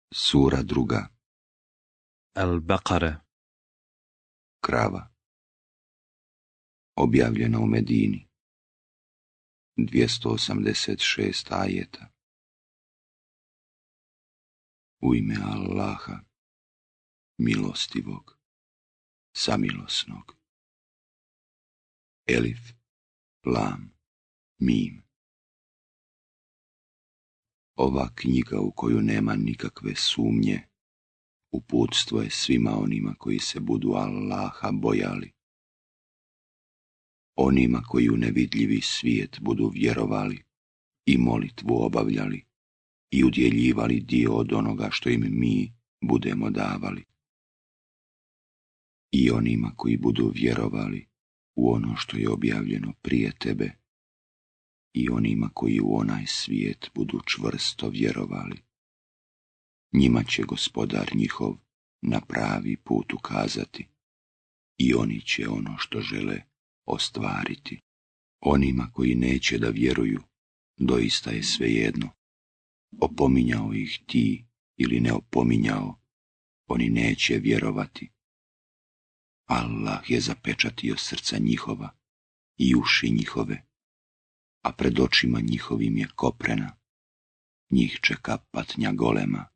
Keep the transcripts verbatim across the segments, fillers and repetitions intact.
Sura druga. Al-Baqara. Krava. Objavljena u Medini. dvjesto osamdeset šest ajeta. U ime Allaha, milostivog, samilosnog. Elif, lam, mim. Ova knjiga u koju nema nikakve sumnje, uputstvo je svima onima koji se budu Allaha bojali. Onima koji u nevidljivi svijet budu vjerovali i molitvu obavljali i udjeljivali dio od onoga što im mi budemo davali. I onima koji budu vjerovali u ono što je objavljeno prije tebe i onima koji u onaj svijet budu čvrsto vjerovali. Njima će Gospodar njihov na pravi put ukazati i oni će ono što žele ostvariti. Onima koji neće da vjeruju, doista je svejedno. Opominjao ih ti ili ne opominjao, oni neće vjerovati. Allah je zapečatio srca njihova i uši njihove, a pred očima njihovim je koprena. Njih čeka patnja golema.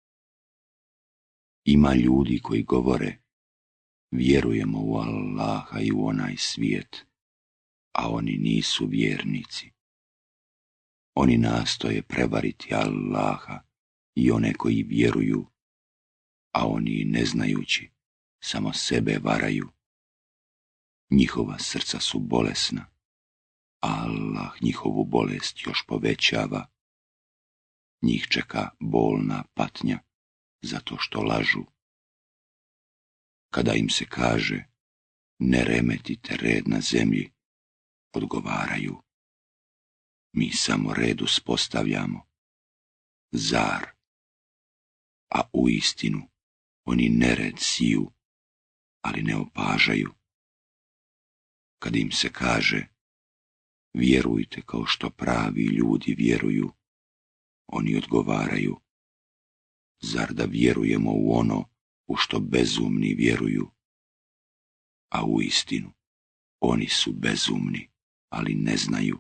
Ima ljudi koji govore, vjerujemo u Allaha i u onaj svijet, a oni nisu vjernici. Oni nastoje prevariti Allaha i one koji vjeruju, a oni ne znajući samo sebe varaju. Njihova srca su bolesna, a Allah njihovu bolest još povećava. Njih čeka bolna patnja zato što lažu. Kada im se kaže, ne remetite red na zemlji, odgovaraju, mi samo red uspostavljamo. Zar? A u istinu oni nered siju, ali ne opažaju. Kad im se kaže, vjerujte kao što pravi ljudi vjeruju, oni odgovaraju, zar da vjerujemo u ono u što bezumni vjeruju? A u istinu, oni su bezumni, ali ne znaju.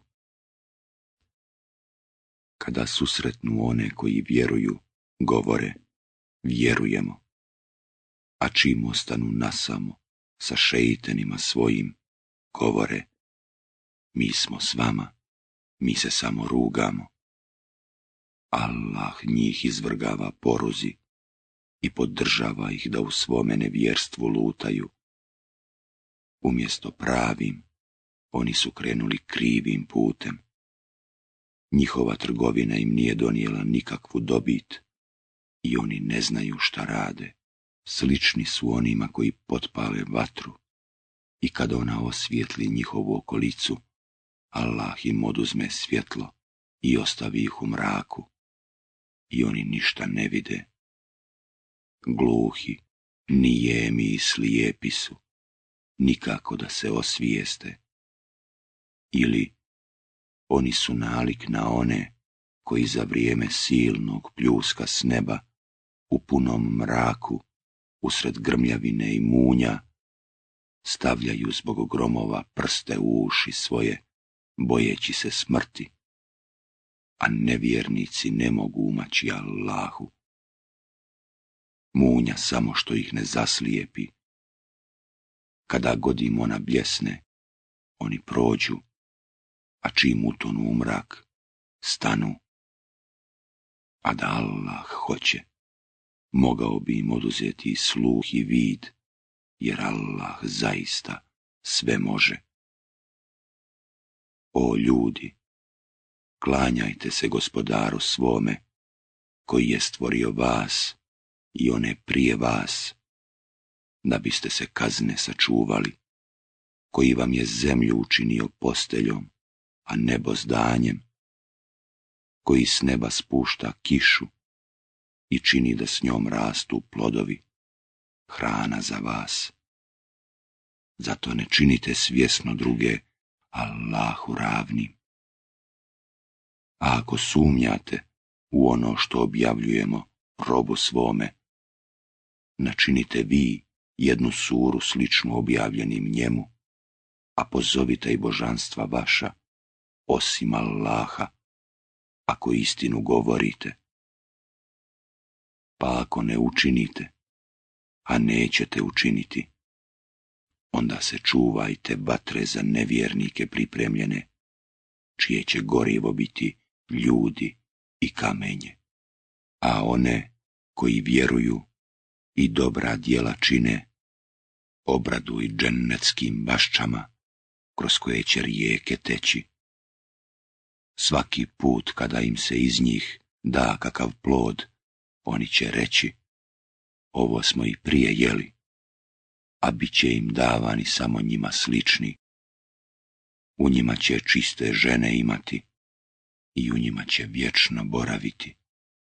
Kada susretnu one koji vjeruju, govore, vjerujemo, a čim ostanu nasamo sa šeitanima svojim, govore, mi smo s vama, mi se samo rugamo. Allah njih izvrgava poruzi i podržava ih da u svome nevjerstvu lutaju. Umjesto pravim, oni su krenuli krivim putem. Njihova trgovina im nije donijela nikakvu dobit i oni ne znaju šta rade. Slični su onima koji potpale vatru i kada ona osvijetli njihovu okolicu, Allah im oduzme svjetlo i ostavi ih u mraku i oni ništa ne vide. Gluhi, nijemi i slijepi su, nikako da se osvijeste. Ili oni su nalik na one koji za vrijeme silnog pljuska s neba u punom mraku, usred grmljavine i munja, stavljaju zbog gromova prste u uši svoje, bojeći se smrti, a nevjernici ne mogu umaći Allahu. Munja samo što ih ne zaslijepi. Kada god im ona bljesne, oni prođu, a čim utonu u mrak, stanu. A da Allah hoće, mogao bi im oduzeti i sluh i vid, jer Allah zaista sve može. O ljudi, klanjajte se Gospodaru svome, koji je stvorio vas i one prije vas, da biste se kazne sačuvali, koji vam je zemlju učinio posteljom, a nebo zdanjem, koji s neba spušta kišu i čini da s njom rastu plodovi, hrana za vas. Zato ne činite svjesno druge Allahu ravnim. A ako sumnjate u ono što objavljujemo robu svome, načinite vi jednu suru sličnu objavljenim njemu, a pozovite i božanstva vaša, osim Allaha, ako istinu govorite. Pa ako ne učinite, a nećete učiniti, onda se čuvajte vatre za nevjernike pripremljene, čije će gorivo biti ljudi i kamenje. A one koji vjeruju i dobra djela čine, obraduj džennetskim baščama, kroz koje će rijeke teći. Svaki put kada im se iz njih da kakav plod, oni će reći, ovo smo i prije jeli, a bit će im davani samo njima slični. U njima će čiste žene imati i u njima će vječno boraviti.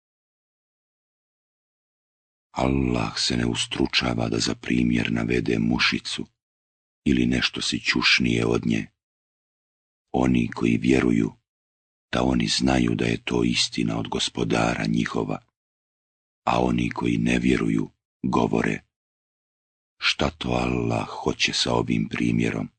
Allah se ne ustručava da za primjer navede mušicu ili nešto sićušnije od nje. Oni koji vjeruju, da oni znaju da je to istina od Gospodara njihova, a oni koji ne vjeruju govore, šta to Allah hoće sa ovim primjerom?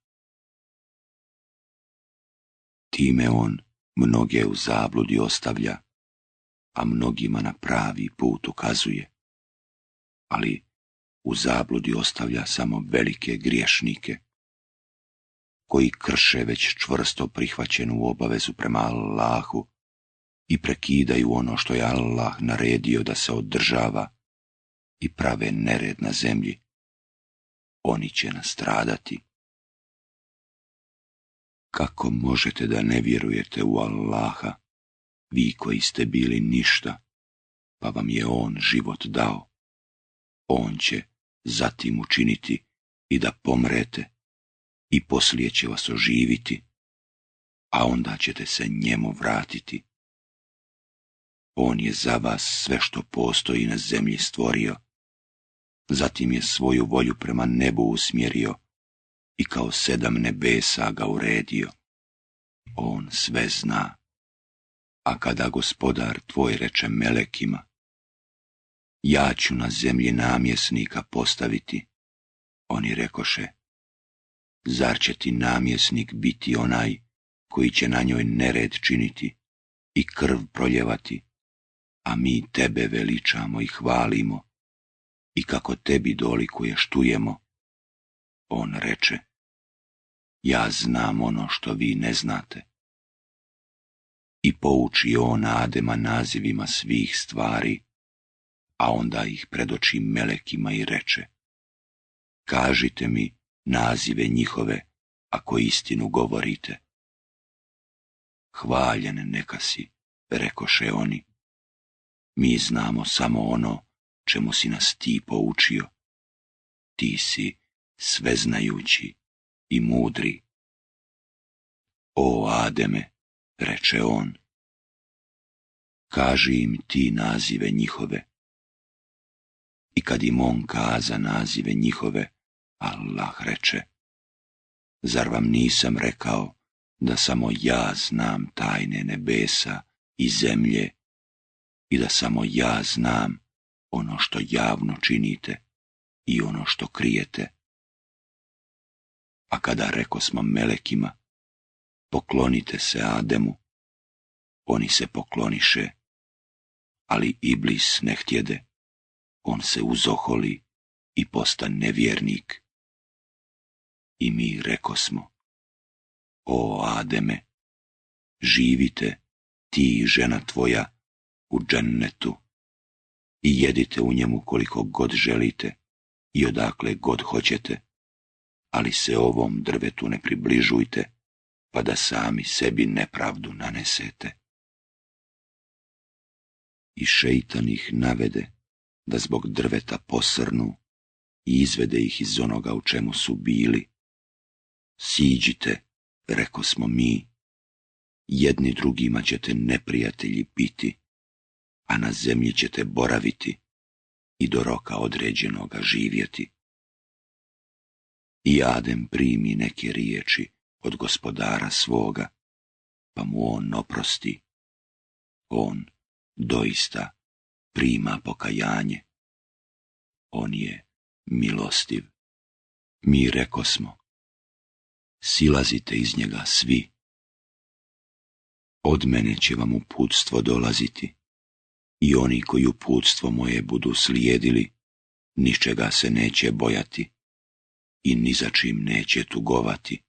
Time on mnoge u zabludi ostavlja, a mnogima na pravi put ukazuje. Ali u zabludi ostavlja samo velike griješnike, koji krše već čvrsto prihvaćenu obavezu prema Allahu i prekidaju ono što je Allah naredio da se održava i prave nered na zemlji. Oni će nastradati. Kako možete da ne vjerujete u Allaha, vi koji ste bili ništa, pa vam je On život dao? On će zatim učiniti i da pomrete i poslije će vas oživiti, a onda ćete se njemu vratiti. On je za vas sve što postoji na zemlji stvorio, zatim je svoju volju prema nebu usmjerio i kao sedam nebesa ga uredio. On sve zna, a kada Gospodar tvoj reče melekima, ja ću na zemlji namjesnika postaviti, oni rekoše, zar će ti namjesnik biti onaj koji će na njoj nered činiti i krv proljevati, a mi tebe veličamo i hvalimo i kako tebi dolikuje štujemo? On reče, ja znam ono što vi ne znate. I pouči on Adema nazivima svih stvari, a onda ih predoči melekima i reče, kažite mi nazive njihove, ako istinu govorite. Hvaljen neka si, rekoše oni, mi znamo samo ono čemu si nas ti poučio. Ti si sveznajući i mudri. O Ademe, reče on, kaži im ti nazive njihove. I kad im on kaza nazive njihove, Allah reče, zar vam nisam rekao da samo ja znam tajne nebesa i zemlje i da samo ja znam ono što javno činite i ono što krijete? A kada rekosmo melekima, poklonite se Ademu, oni se pokloniše, ali Iblis ne htjede, on se uzoholi i posta nevjernik. I mi rekosmo, o Ademe, živite ti i žena tvoja u džennetu i jedite u njemu koliko god želite i odakle god hoćete, ali se ovom drvetu ne približujte, pa da sami sebi nepravdu nanesete. I šeitan ih navede da zbog drveta posrnu i izvede ih iz onoga u čemu su bili. Siđite, rekosmo mi, jedni drugima ćete neprijatelji biti, a na zemlji ćete boraviti i do roka određenoga živjeti. I Adem primi neke riječi od Gospodara svoga, pa mu on oprosti. On doista prima pokajanje. On je milostiv. Mi rekosmo, silazite iz njega svi. Od mene će vam uputstvo dolaziti, i oni koji uputstvo moje budu slijedili, ničega se neće bojati i ni za čim neće tugovati.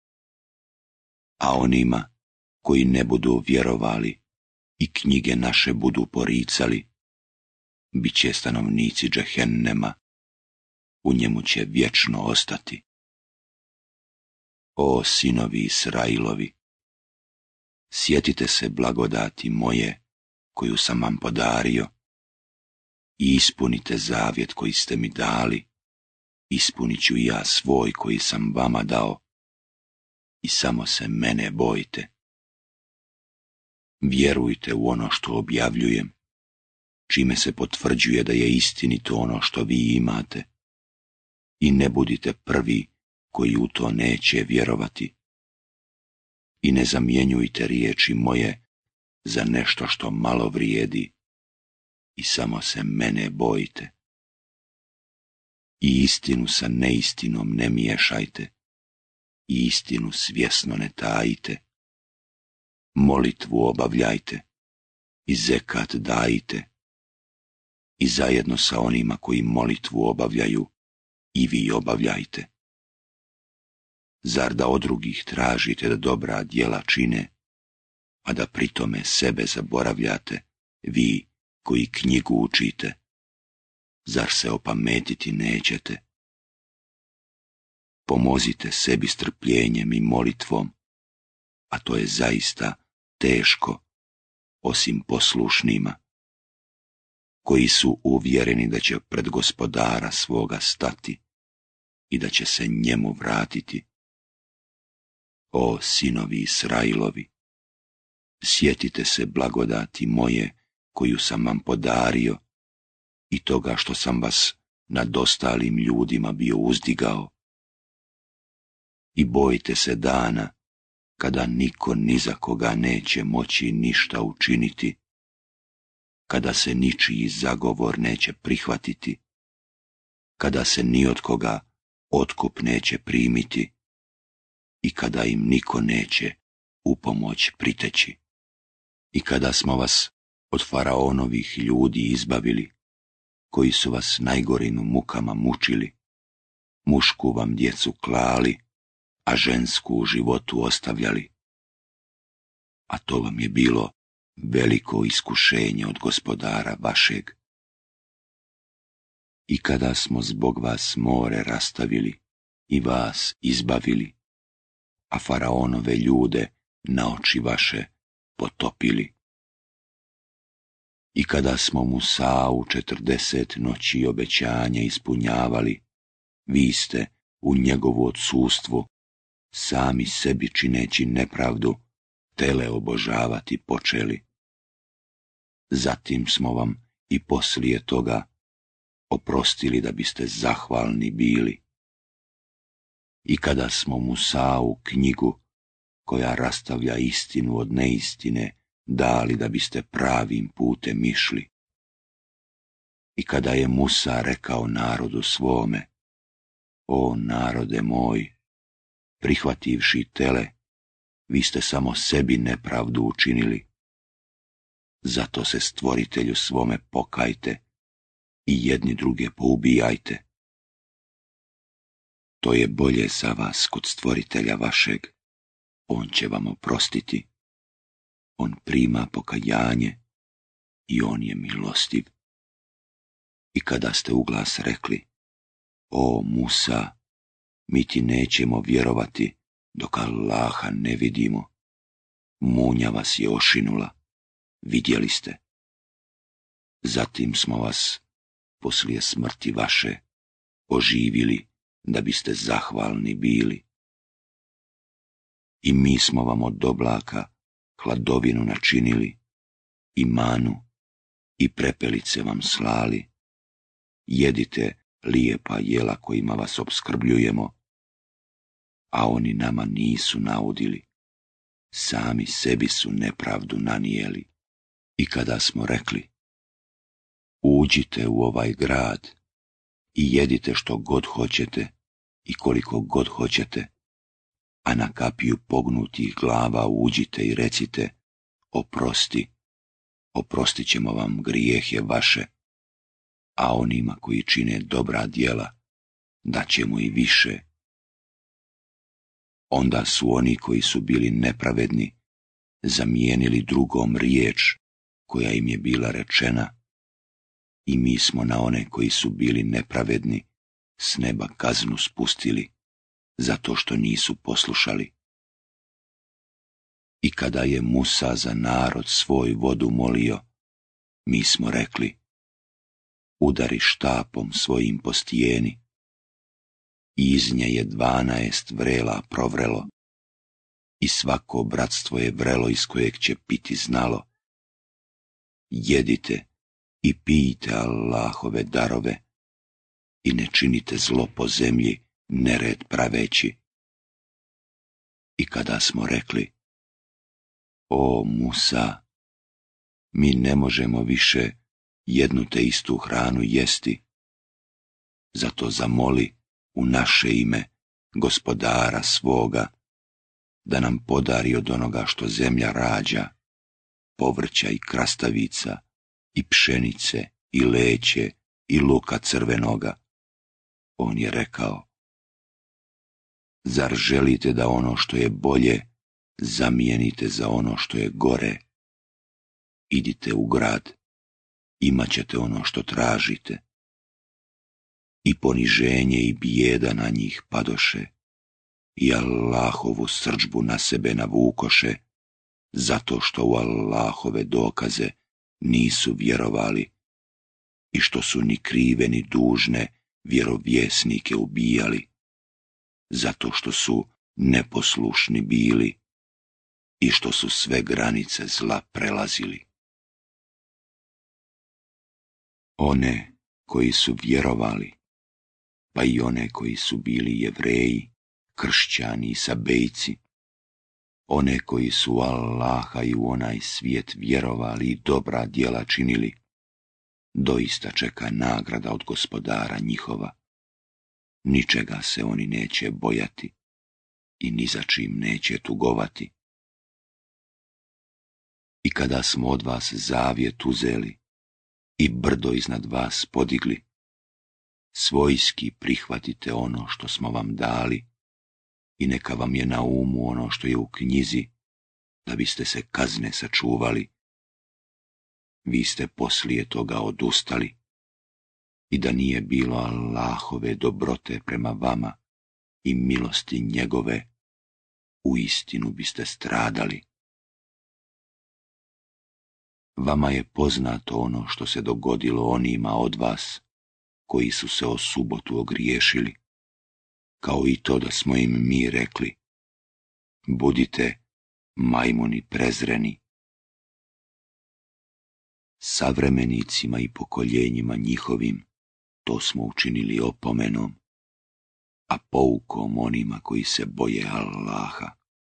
A onima koji ne budu vjerovali i knjige naše budu poricali, bit će stanovnici džehennema, u njemu će vječno ostati. O sinovi Israilovi, sjetite se blagodati moje koju sam vam podario i ispunite zavjet koji ste mi dali, ispunit ću i ja svoj koji sam vama dao i samo se mene bojte. Vjerujte u ono što objavljujem, čime se potvrđuje da je istinito ono što vi imate, i ne budite prvi koji u to neće vjerovati. I ne zamjenjujte riječi moje za nešto što malo vrijedi i samo se mene bojte. I istinu sa neistinom ne miješajte i istinu svjesno ne tajite. Molitvu obavljajte i zekat dajte i zajedno sa onima koji molitvu obavljaju i vi obavljajte. Zar da od drugih tražite da dobra djela čine, a da pritome sebe zaboravljate, vi koji knjigu učite? Zar se opametiti nećete? Pomozite sebi strpljenjem i molitvom, a to je zaista teško, osim poslušnima, koji su uvjereni da će pred gospodara svoga stati i da će se njemu vratiti. O sinovi Israilovi, sjetite se blagodati moje koju sam vam podario i toga što sam vas nad ostalim ljudima bio uzdigao. I bojte se dana kada niko ni za koga neće moći ništa učiniti, kada se ničiji zagovor neće prihvatiti, kada se ni od koga otkup neće primiti i kada im niko neće upomoć priteći. I kada smo vas od faraonovih ljudi izbavili, koji su vas najgorim mukama mučili, mušku vam djecu klali, a žensku u životu ostavljali. A to vam je bilo veliko iskušenje od gospodara vašeg. I kada smo zbog vas more rastavili i vas izbavili, a faraonove ljude na oči vaše potopili. I kada smo Musau četrdeset noći obećanja ispunjavali, vi ste u njegovu odsustvu, sami sebi čineći nepravdu, tele obožavati počeli. Zatim smo vam i poslije toga oprostili da biste zahvalni bili. I kada smo Musau knjigu, koja rastavlja istinu od neistine, dali da biste pravim putem išli. I kada je Musa rekao narodu svome, o narode moj, prihvativši tele, vi ste samo sebi nepravdu učinili. Zato se stvoritelju svome pokajte i jedni druge poubijajte. To je bolje za vas kod stvoritelja vašeg, on će vam oprostiti. On prima pokajanje i on je milostiv. I kada ste uglas rekli, o Musa, mi ti nećemo vjerovati dok Allaha ne vidimo, munja vas je ošinula, vidjeli ste. Zatim smo vas, poslije smrti vaše, oživili da biste zahvalni bili. I mi smo vam od oblaka hladovinu načinili, i manu, i prepelice vam slali. Jedite lijepa jela kojima vas opskrbljujemo, a oni nama nisu naudili, sami sebi su nepravdu nanijeli. I kada smo rekli, Uđite u ovaj grad i jedite što god hoćete i koliko god hoćete, a na kapiju pognutih glava uđite i recite: oprosti, oprostit ćemo vam grijehe vaše, a onima koji čine dobra djela daćemo i više. Onda su oni koji su bili nepravedni zamijenili drugom riječ koja im je bila rečena, i mi smo na one koji su bili nepravedni s neba kaznu spustili, zato što nisu poslušali. I kada je Musa za narod svoj vodu molio, mi smo rekli: udari štapom svojim po stijeni. I iz nje je dvanaest vrela provrelo, i svako bratstvo je vrelo iz kojeg će piti znalo. Jedite i pijte Allahove darove i ne činite zlo po zemlji, nered praveći. I kada smo rekli: o Musa, mi ne možemo više jednu te istu hranu jesti, zato zamoli u naše ime Gospodara svoga da nam podari od onoga što zemlja rađa, povrća i krastavica, i pšenice, i leće, i luka crvenoga. On je rekao: zar želite da ono što je bolje zamijenite za ono što je gore? Idite u grad, imat ćete ono što tražite. I poniženje i bijeda na njih padoše, i Allahovu srdžbu na sebe navukoše, zato što u Allahove dokaze nisu vjerovali i što su ni krive ni dužne vjerovjesnike ubijali, zato što su neposlušni bili i što su sve granice zla prelazili. One koji su vjerovali, pa i one koji su bili Jevreji, kršćani i sabejci, one koji su u Allaha i u onaj svijet vjerovali i dobra djela činili, doista čeka nagrada od Gospodara njihova. Ničega se oni neće bojati i ni za čim neće tugovati. I kada smo od vas zavjet uzeli i brdo iznad vas podigli, svojski prihvatite ono što smo vam dali i neka vam je na umu ono što je u knjizi, da biste se kazne sačuvali. Vi ste poslije toga odustali, i da nije bilo Allahove dobrote prema vama i milosti njegove, uistinu biste stradali. Vama je poznato ono što se dogodilo onima od vas koji su se o subotu ogriješili, kao i to da smo im mi rekli: budite majmuni prezreni. Savremenicima i pokoljenjima njihovim to smo učinili opomenom, a poukom onima koji se boje Allaha.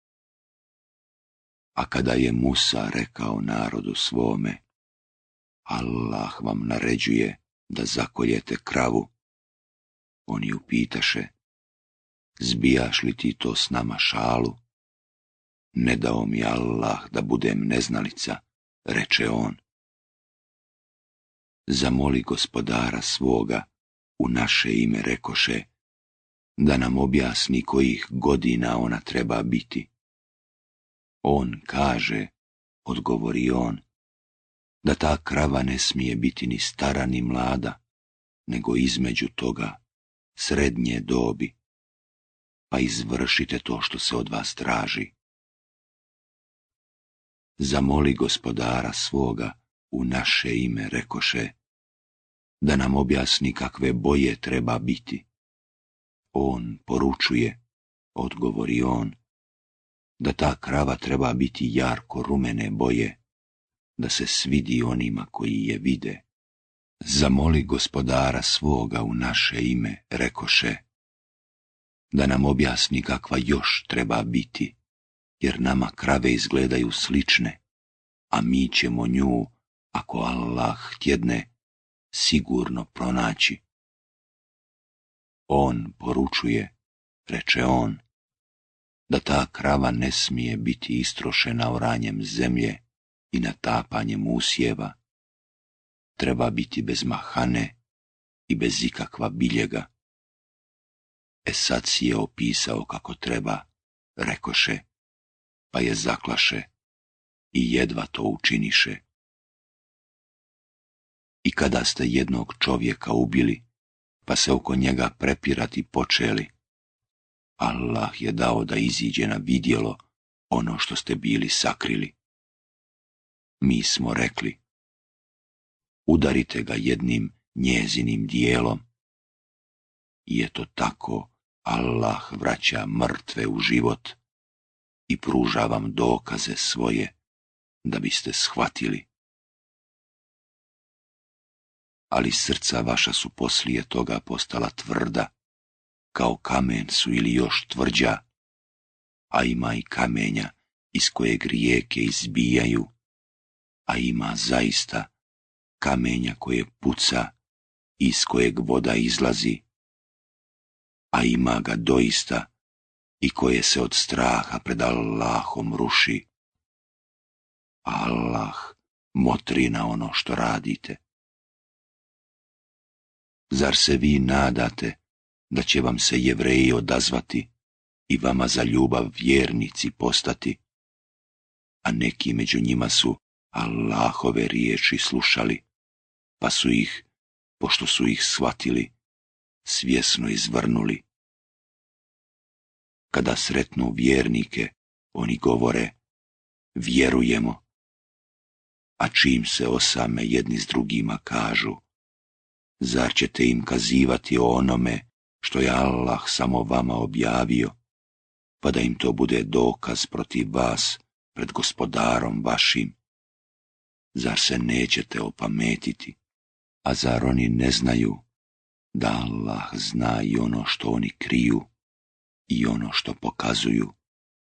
A kada je Musa rekao narodu svome: Allah vam naređuje da zakoljete kravu, oni upitaše: zbijaš li ti to s nama šalu? Ne dao mi Allah da budem neznalica, reče on. Zamoli Gospodara svoga u naše ime, rekoše, da nam objasni kojih godina ona treba biti. On kaže, odgovori on, da ta krava ne smije biti ni stara ni mlada, nego između toga srednje dobi, pa izvršite to što se od vas traži. Zamoli Gospodara svoga u naše ime, rekoše, da nam objasni kakve boje treba biti. On poručuje, odgovori on, da ta krava treba biti jarko rumene boje, da se svidi onima koji je vide. Zamoli Gospodara svoga u naše ime, rekoše, da nam objasni kakva još treba biti, jer nama krave izgledaju slične, a mi ćemo nju, ako Allah htjedne, sigurno pronaći. On poručuje, reče on, da ta krava ne smije biti istrošena oranjem zemlje i natapanjem usjeva. Treba biti bez mahane i bez ikakva biljega. E sad si je opisao kako treba, rekoše, pa je zaklaše i jedva to učiniše. I kada ste jednog čovjeka ubili, pa se oko njega prepirati počeli, Allah je dao da iziđe na vidjelo ono što ste bili sakrili. Mi smo rekli, udarite ga jednim njezinim dijelom. I eto tako Allah vraća mrtve u život i pruža vam dokaze svoje da biste shvatili. Ali srca vaša su poslije toga postala tvrda, kao kamen su ili još tvrđa, a ima i kamenja iz kojeg rijeke izbijaju, a ima zaista kamenja koje puca, iz kojeg voda izlazi, a ima ga doista i koje se od straha pred Allahom ruši. Allah motri na ono što radite. Zar se vi nadate da će vam se Jevreji odazvati i vama za ljubav vjernici postati? A neki među njima su Allahove riječi slušali, pa su ih, pošto su ih shvatili, svjesno izvrnuli. Kada sretnu vjernike, oni govore, vjerujemo, a čim se osame jedni s drugima kažu, zar ćete im kazivati o onome što je Allah samo vama objavio, pa da im to bude dokaz protiv vas pred gospodarom vašim? Zar se nećete opametiti? A zar oni ne znaju da Allah zna i ono što oni kriju i ono što pokazuju?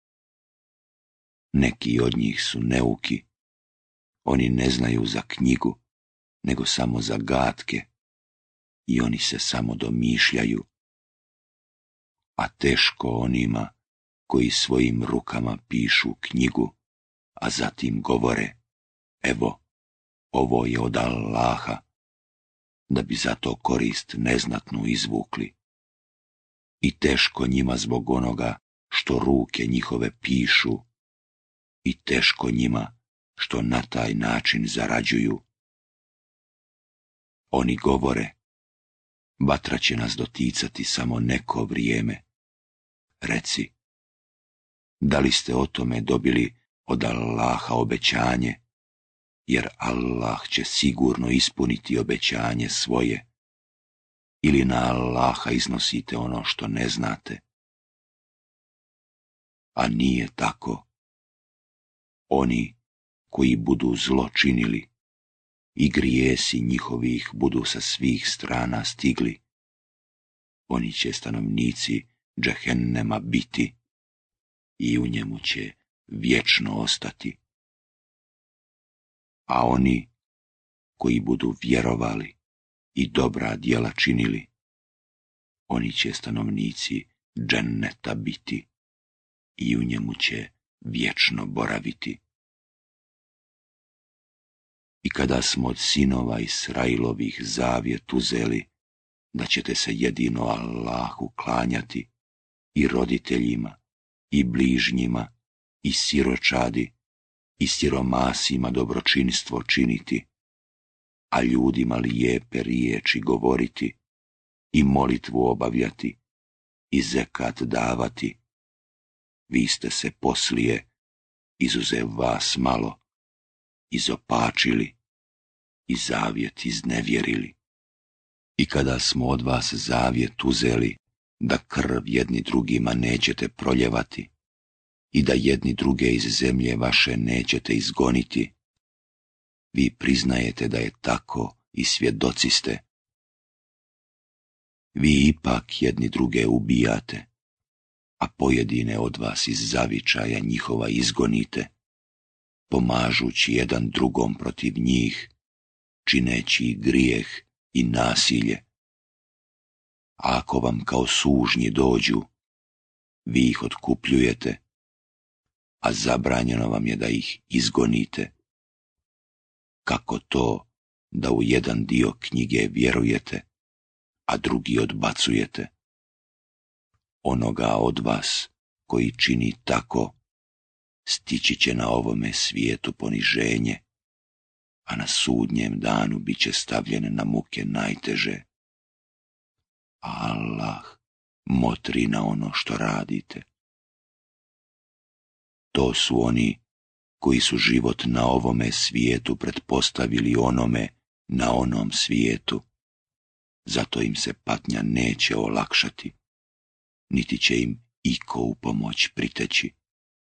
Neki od njih su neuki, oni ne znaju za knjigu, nego samo za gatke, i oni se samo domišljaju. A teško onima koji svojim rukama pišu knjigu, a zatim govore, evo, ovo je od Allaha, da bi za to korist neznatnu izvukli. I teško njima zbog onoga što ruke njihove pišu, i teško njima što na taj način zarađuju. Oni govore, vatra će nas doticati samo neko vrijeme. Reci, da li ste o tome dobili od Allaha obećanje, jer Allah će sigurno ispuniti obećanje svoje, ili na Allaha iznosite ono što ne znate? A nije tako. Oni koji budu zlo činili i grijesi njihovih budu sa svih strana stigli, oni će stanovnici džehennema biti i u njemu će vječno ostati. A oni koji budu vjerovali i dobra djela činili, oni će stanovnici dženneta biti i u njemu će vječno boraviti. I kada smo od sinova Israilovih zavjet uzeli, da ćete se jedino Allahu klanjati, i roditeljima, i bližnjima, i siročadi, i siromasima dobročinstvo činiti, a ljudima lijepe riječi govoriti, i molitvu obavljati, i zekat davati, vi ste se poslije, izuzev vas malo, izopačili i zavjet iznevjerili. I kada smo od vas zavjet uzeli, da krv jedni drugima nećete proljevati i da jedni druge iz zemlje vaše nećete izgoniti, vi priznajete da je tako i svjedoci ste. Vi ipak jedni druge ubijate, a pojedine od vas iz zavičaja njihova izgonite, pomažući jedan drugom protiv njih, čineći grijeh i nasilje. A ako vam kao sužnji dođu, vi ih otkupljujete, a zabranjeno vam je da ih izgonite. Kako to da u jedan dio knjige vjerujete, a drugi odbacujete? Onoga od vas koji čini tako, stići će na ovome svijetu poniženje, a na sudnjem danu bit će stavljen na muke najteže. Allah motri na ono što radite. To su oni koji su život na ovome svijetu pretpostavili onome na onom svijetu. Zato im se patnja neće olakšati, niti će im iko u pomoć priteći.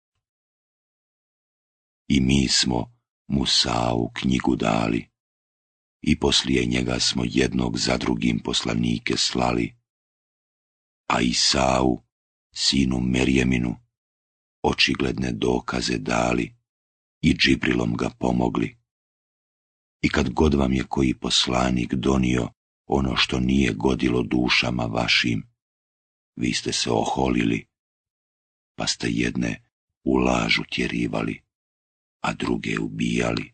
I mi smo Musau knjigu dali, i poslije njega smo jednog za drugim poslanike slali, a Isau, sinu Merjeminu, očigledne dokaze dali i Džibrilom ga pomogli. I kad god vam je koji poslanik donio ono što nije godilo dušama vašim, vi ste se oholili, pa ste jedne u lažu tjerivali, a druge ubijali.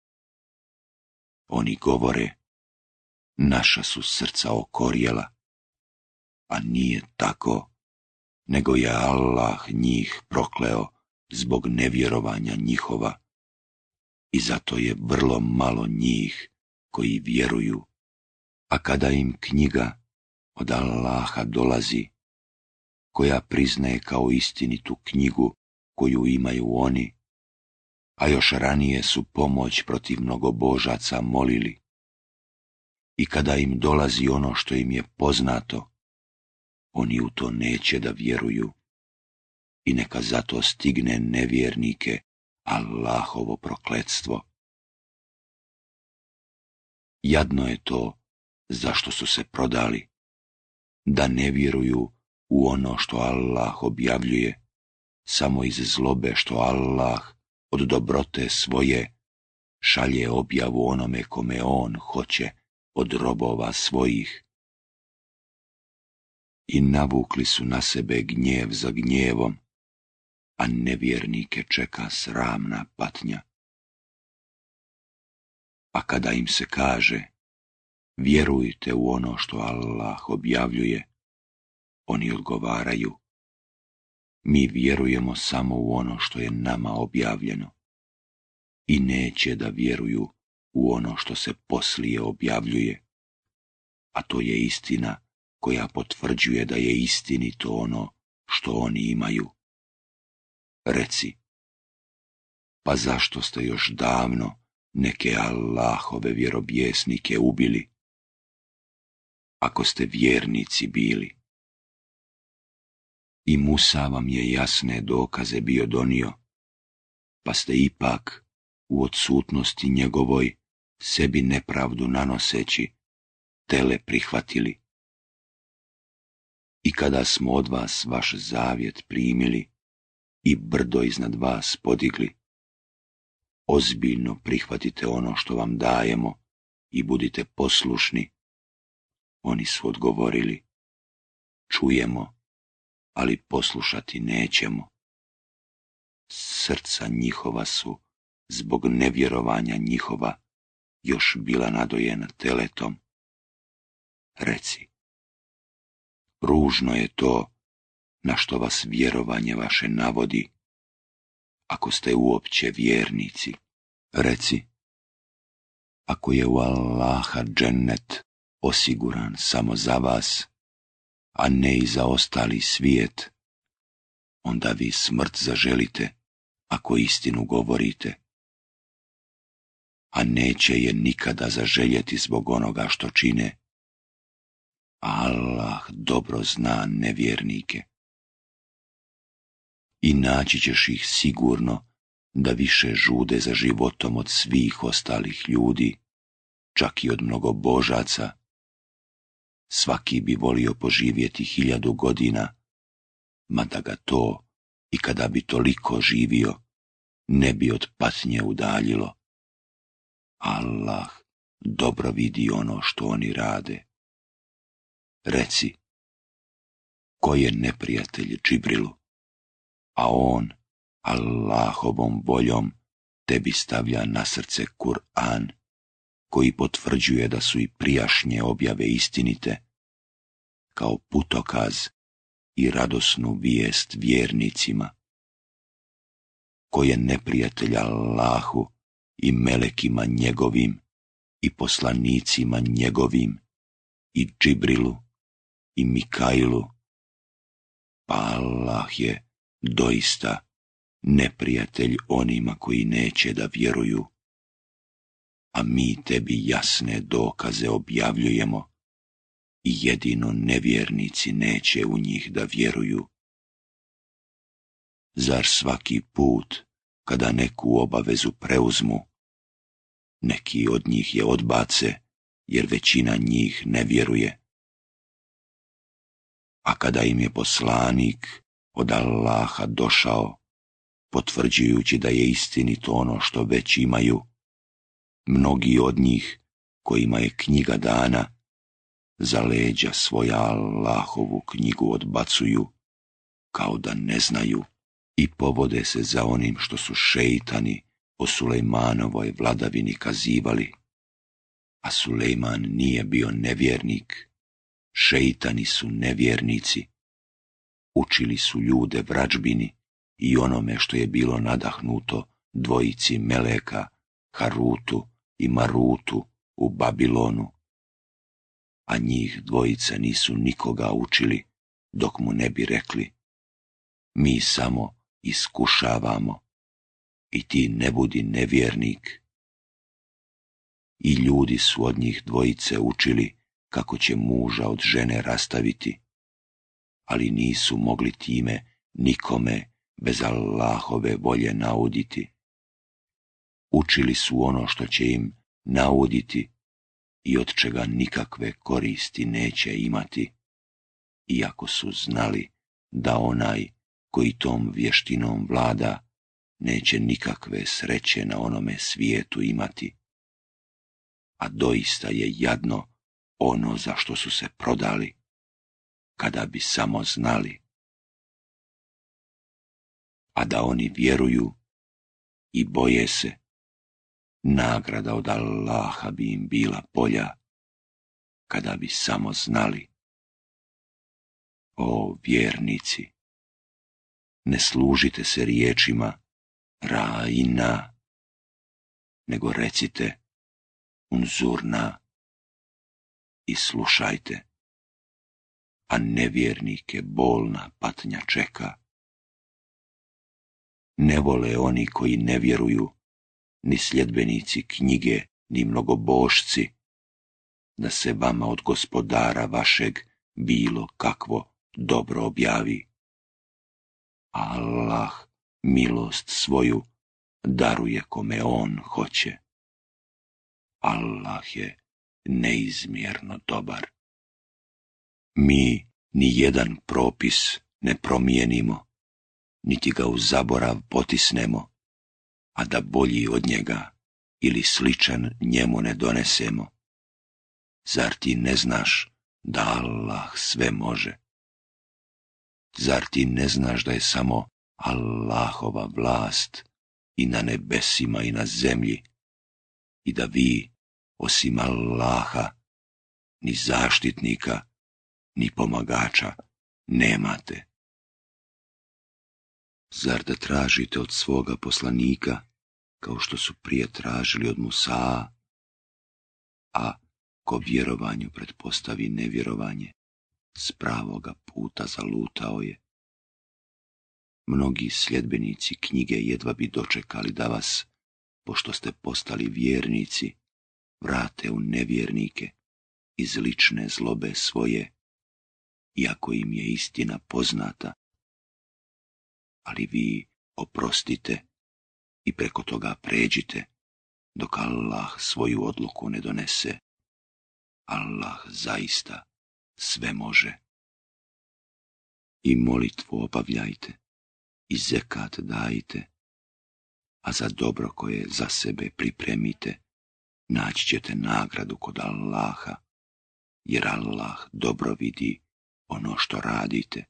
Oni govore, naša su srca okorjela, a nije tako, nego je Allah njih prokleo zbog nevjerovanja njihova, i zato je vrlo malo njih koji vjeruju. A kada im knjiga od Allaha dolazi, koja priznaje kao istinitu knjigu koju imaju oni, a još ranije su pomoć protiv mnogobožaca molili, i kada im dolazi ono što im je poznato, oni u to neće da vjeruju, i neka zato stigne nevjernike Allahovo prokletstvo. Jadno je to zašto su se prodali, da ne vjeruju u ono što Allah objavljuje, samo iz zlobe što Allah od dobrote svoje šalje objavu onome kome on hoće od robova svojih. I navukli su na sebe gnjev za gnjevom, a nevjernike čeka sramna patnja. A kada im se kaže, vjerujte u ono što Allah objavljuje, oni odgovaraju, mi vjerujemo samo u ono što je nama objavljeno, i neće da vjeruju u ono što se poslije objavljuje, a to je istina koja potvrđuje da je istinito ono što oni imaju. Reci, pa zašto ste još davno neke Allahove vjerobjesnike ubili, ako ste vjernici bili? I Musa vam je jasne dokaze bio donio, pa ste ipak u odsutnosti njegovoj sebi nepravdu nanoseći tele prihvatili. I kada smo od vas vaš zavjet primili i brdo iznad vas podigli, ozbiljno prihvatite ono što vam dajemo i budite poslušni. Oni su odgovorili, čujemo, ali poslušati nećemo. Srca njihova su, zbog nevjerovanja njihova, još bila nadojena teletom. Reci, ružno je to na što vas vjerovanje vaše navodi, ako ste uopće vjernici. Reci, ako je u Allaha džennet osiguran samo za vas, a ne i za ostali svijet, onda vi smrt zaželite, ako istinu govorite, a neće je nikada zaželjeti zbog onoga što čine. Allah dobro zna nevjernike. I naći ćeš ih sigurno da više žude za životom od svih ostalih ljudi, čak i od mnogobožaca. Svaki bi volio poživjeti hiljadu godina, mada ga to, i kada bi toliko živio, ne bi od patnje udaljilo. Allah dobro vidi ono što oni rade. Reci, ko je neprijatelj Džibrilu, a on, Allahovom voljom, tebi stavlja na srce Kur'an, koji potvrđuje da su i prijašnje objave istinite, kao putokaz i radosnu vijest vjernicima. Ko je neprijatelj Allahu i melekima njegovim i poslanicima njegovim i Džibrilu i Mikailu, pa Allah je doista neprijatelj onima koji neće da vjeruju, a mi tebi jasne dokaze objavljujemo i jedino nevjernici neće u njih da vjeruju. Zar svaki put, kada neku obavezu preuzmu, neki od njih je odbace, jer većina njih ne vjeruje? A kada im je poslanik od Allaha došao, potvrđujući da je istinito ono što već imaju, mnogi od njih, kojima je knjiga dana, za leđa svoja Allahovu knjigu odbacuju, kao da ne znaju, i povode se za onim što su šeitani o Sulejmanovoj vladavini kazivali. A Sulejman nije bio nevjernik, šeitani su nevjernici. Učili su ljude vražbini i onome što je bilo nadahnuto dvojici meleka, Harutu i Marutu u Babilonu. A njih dvojica nisu nikoga učili, dok mu ne bi rekli: mi samo iskušavamo i ti ne budi nevjernik. I ljudi su od njih dvojice učili kako će muža od žene rastaviti, ali nisu mogli time nikome bez Allahove volje nauditi. Učili su ono što će im nauditi i od čega nikakve koristi neće imati, iako su znali da onaj koji tom vještinom vlada neće nikakve sreće na onome svijetu imati. A doista je jadno ono za što su se prodali, kada bi samo znali. A da oni vjeruju i boje se, nagrada od Allaha bi im bila bolja, kada bi samo znali. O vjernici, ne služite se riječima ra i na, nego recite unzurna i slušajte, a nevjernike bolna patnja čeka. Ne vole oni koji ne vjeruju, ni sljedbenici knjige, ni mnogobošci, da se vama od Gospodara vašeg bilo kakvo dobro objavi. Allah milost svoju daruje kome on hoće. Allah je neizmjerno dobar. Mi ni jedan propis ne promijenimo, niti ga u zaborav potisnemo, a da bolji od njega ili sličan njemu ne donesemo. Zar ti ne znaš da Allah sve može? Zar ti ne znaš da je samo Allahova vlast i na nebesima i na zemlji, i da vi, osim Allaha, ni zaštitnika, ni pomagača nemate? Zar da tražite od svoga poslanika, kao što su prije tražili od Musaa, a ko vjerovanju pretpostavi nevjerovanje, s pravoga puta zalutao je? Mnogi sljedbenici knjige jedva bi dočekali da vas, pošto ste postali vjernici, vrate u nevjernike iz lične zlobe svoje, iako im je istina poznata. Ali vi oprostite i preko toga pređite, dok Allah svoju odluku ne donese. Allah zaista sve može. I molitvu obavljajte, i zekat dajte, a za dobro koje za sebe pripremite, naći ćete nagradu kod Allaha, jer Allah dobro vidi ono što radite.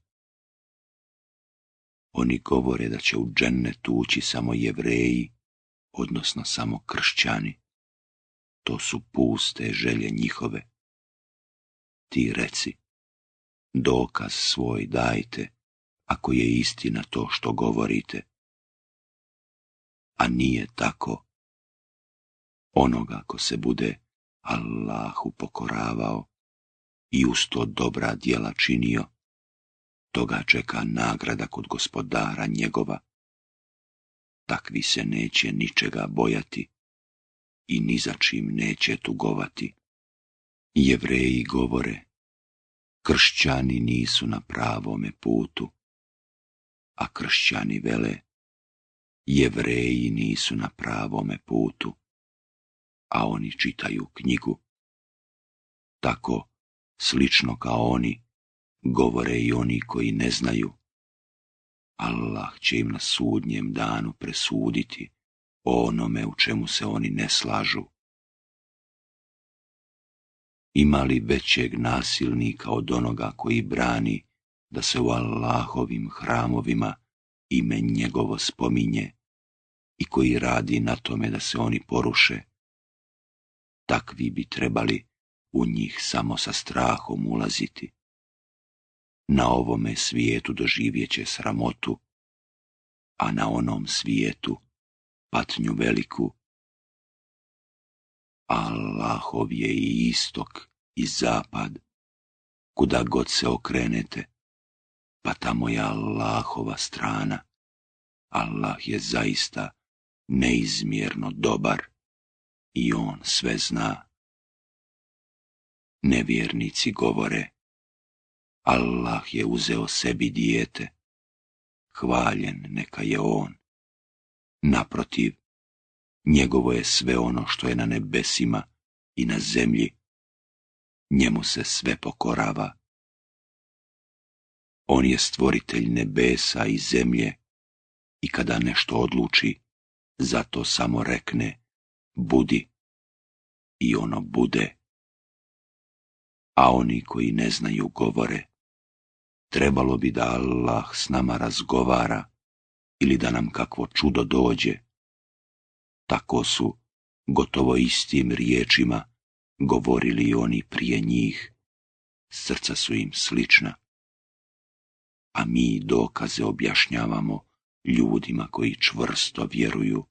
Oni govore da će u džennet ući samo Jevreji, odnosno samo kršćani. To su puste želje njihove. Ti reci, dokaz svoj dajte, ako je istina to što govorite. A nije tako. Onoga ko se bude Allahu pokoravao i uz to dobra djela činio, toga čeka nagrada kod gospodara njegova. Takvi se neće ničega bojati i ni za čim neće tugovati. Jevreji govore, kršćani nisu na pravome putu, a kršćani vele, Jevreji nisu na pravome putu, a oni čitaju knjigu. Tako, slično kao oni, govore i oni koji ne znaju. Allah će im na sudnjem danu presuditi o onome u čemu se oni ne slažu. Ima li većeg nasilnika od onoga koji brani da se u Allahovim hramovima ime njegovo spominje i koji radi na tome da se oni poruše? Takvi bi trebali u njih samo sa strahom ulaziti. Na ovome svijetu doživjet će sramotu, a na onom svijetu patnju veliku. Allahov je i istok i zapad, kuda god se okrenete, pa tamo je Allahova strana. Allah je zaista neizmjerno dobar i on sve zna. Nevjernici govore, Allah je uzeo sebi dijete, hvaljen neka je on. Naprotiv, njegovo je sve ono što je na nebesima i na zemlji, njemu se sve pokorava. On je stvoritelj nebesa i zemlje i kada nešto odluči, zato samo rekne, budi, i ono bude. A oni koji ne znaju govore, trebalo bi da Allah s nama razgovara ili da nam kakvo čudo dođe. Tako su gotovo istim riječima govorili oni prije njih, srca su im slična. A mi dokaze objašnjavamo ljudima koji čvrsto vjeruju.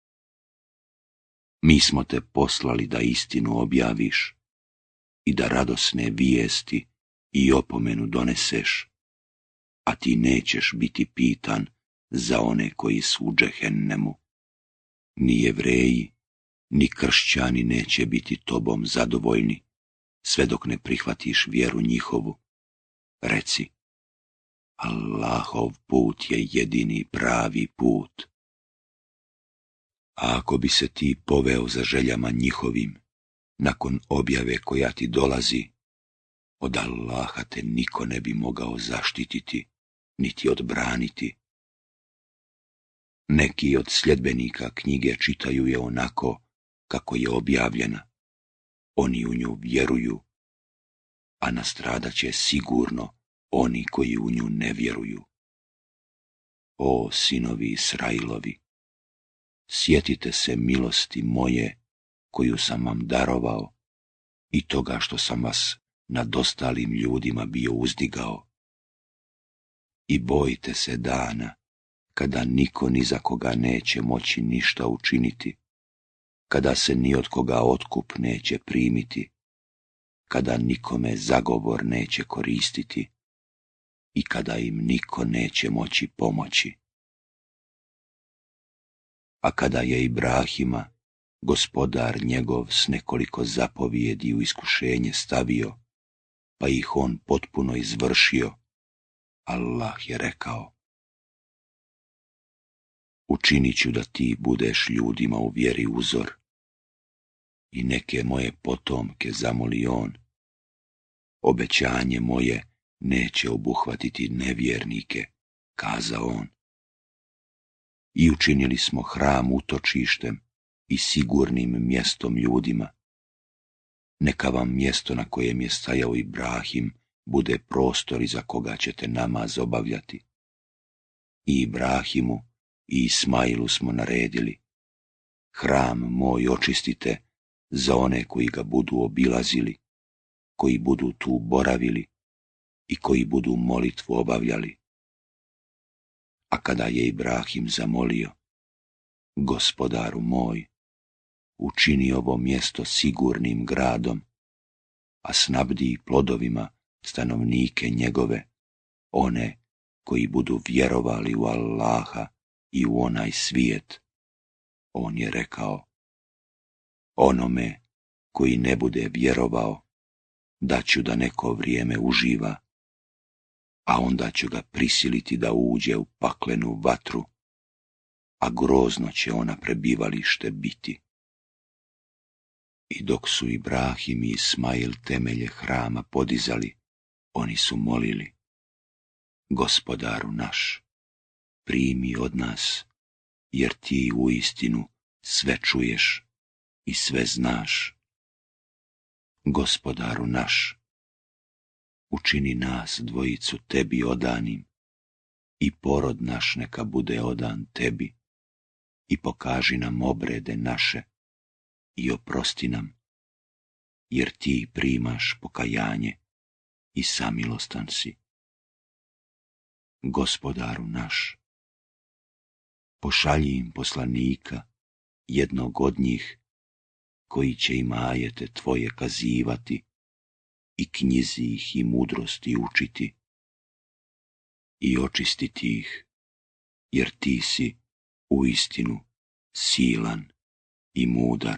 Mi smo te poslali da istinu objaviš i da radosne vijesti i opomenu doneseš, a ti nećeš biti pitan za one koji su u džehennemu. Ni Jevreji, ni kršćani neće biti tobom zadovoljni, sve dok ne prihvatiš vjeru njihovu. Reci, Allahov put je jedini pravi put. A ako bi se ti poveo za željama njihovim, nakon objave koja ti dolazi, od Allaha te niko ne bi mogao zaštititi, niti odbraniti. Neki od sljedbenika knjige čitaju je onako kako je objavljena. Oni u nju vjeruju, a nastradat će sigurno oni koji u nju ne vjeruju. O sinovi Israilovi, sjetite se milosti moje koju sam vam darovao i toga što sam vas nad ostalim ljudima bio uzdigao. I bojte se dana kada niko ni za koga neće moći ništa učiniti, kada se ni od koga otkup neće primiti, kada nikome zagovor neće koristiti i kada im niko neće moći pomoći. A kada je Ibrahima, gospodar njegov, s nekoliko zapovijedi u iskušenje stavio, pa ih on potpuno izvršio, Allah je rekao, učinit ću da ti budeš ljudima u vjeri uzor. I neke moje potomke zamoli on, obećanje moje neće obuhvatiti nevjernike, kazao on. I učinili smo hram utočištem i sigurnim mjestom ljudima. Neka vam mjesto na kojem je stajao Ibrahim bude prostor iza koga ćete namaz obavljati. I Ibrahimu i Ismailu smo naredili: hram moj očistite za one koji ga budu obilazili, koji budu tu boravili i koji budu molitvu obavljali. A kada je Ibrahim zamolio: Gospodaru moj, učini ovo mjesto sigurnim gradom, a snabdi plodovima stanovnike njegove, one koji budu vjerovali u Allaha i u onaj svijet, on je rekao: onome koji ne bude vjerovao, daću da neko vrijeme uživa, a onda ću ga prisiliti da uđe u paklenu vatru, a grozno će ona prebivalište biti. I dok su Ibrahim i Ismail temelje hrama podizali, oni su molili: Gospodaru naš, primi od nas, jer ti uistinu sve čuješ i sve znaš. Gospodaru naš, učini nas dvojicu tebi odanim i porod naš neka bude odan tebi i pokaži nam obrede naše i oprosti nam, jer ti primaš pokajanje i samilostan si. Gospodaru naš, pošalji im poslanika, jednog od njih, koji će im ajete tvoje kazivati i knjizi ih i mudrosti učiti i očistiti ih, jer ti si uistinu silan i mudar.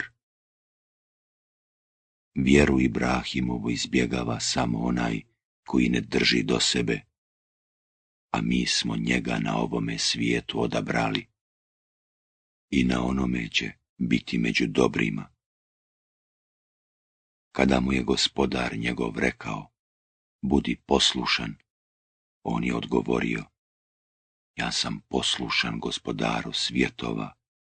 Vjeru Ibrahimovu izbjegava samo onaj koji ne drži do sebe, a mi smo njega na ovome svijetu odabrali i na onome će biti među dobrima. Kada mu je gospodar njegov rekao: budi poslušan, on je odgovorio: ja sam poslušan gospodaru svjetova.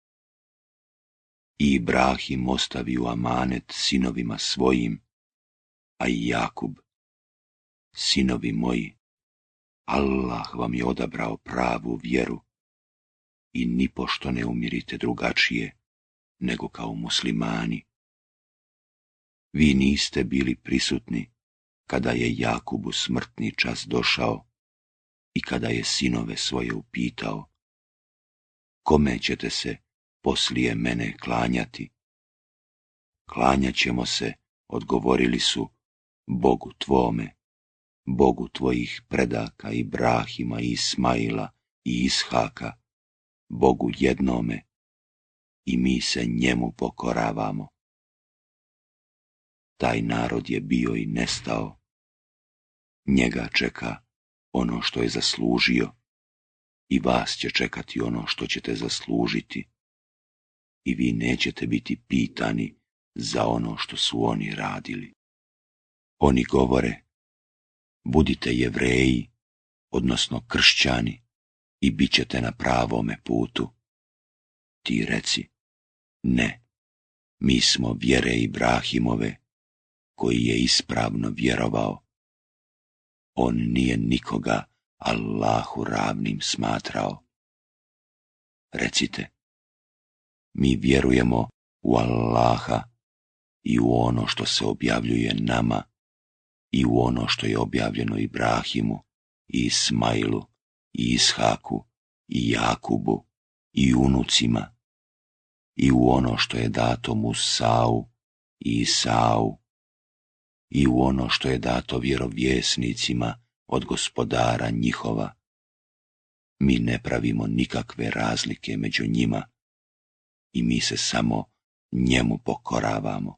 I Ibrahim ostavio amanet sinovima svojim, a i Jakub: sinovi moji, Allah vam je odabrao pravu vjeru i nipošto ne umirite drugačije nego kao muslimani. Vi niste bili prisutni kada je Jakubu smrtni čas došao i kada je sinove svoje upitao: kome ćete se poslije mene klanjati? Klanjat ćemo se, odgovorili su, Bogu tvome, Bogu tvojih predaka Ibrahima i Ismaila i Ishaka, Bogu jednome, i mi se njemu pokoravamo. Taj narod je bio i nestao. Njega čeka ono što je zaslužio i vas će čekati ono što ćete zaslužiti i vi nećete biti pitani za ono što su oni radili. Oni govore: budite Jevreji, odnosno kršćani, i bit ćete na pravome putu. Ti reci: ne, mi smo vjere Ibrahimove, koji je ispravno vjerovao. On nije nikoga Allahu ravnim smatrao. Recite: mi vjerujemo u Allaha i u ono što se objavljuje nama i u ono što je objavljeno Ibrahimu i Ismailu i Ishaku i Jakubu i unucima i u ono što je dato Musau i Isau i u ono što je dato vjerovjesnicima od gospodara njihova. Mi ne pravimo nikakve razlike među njima i mi se samo njemu pokoravamo.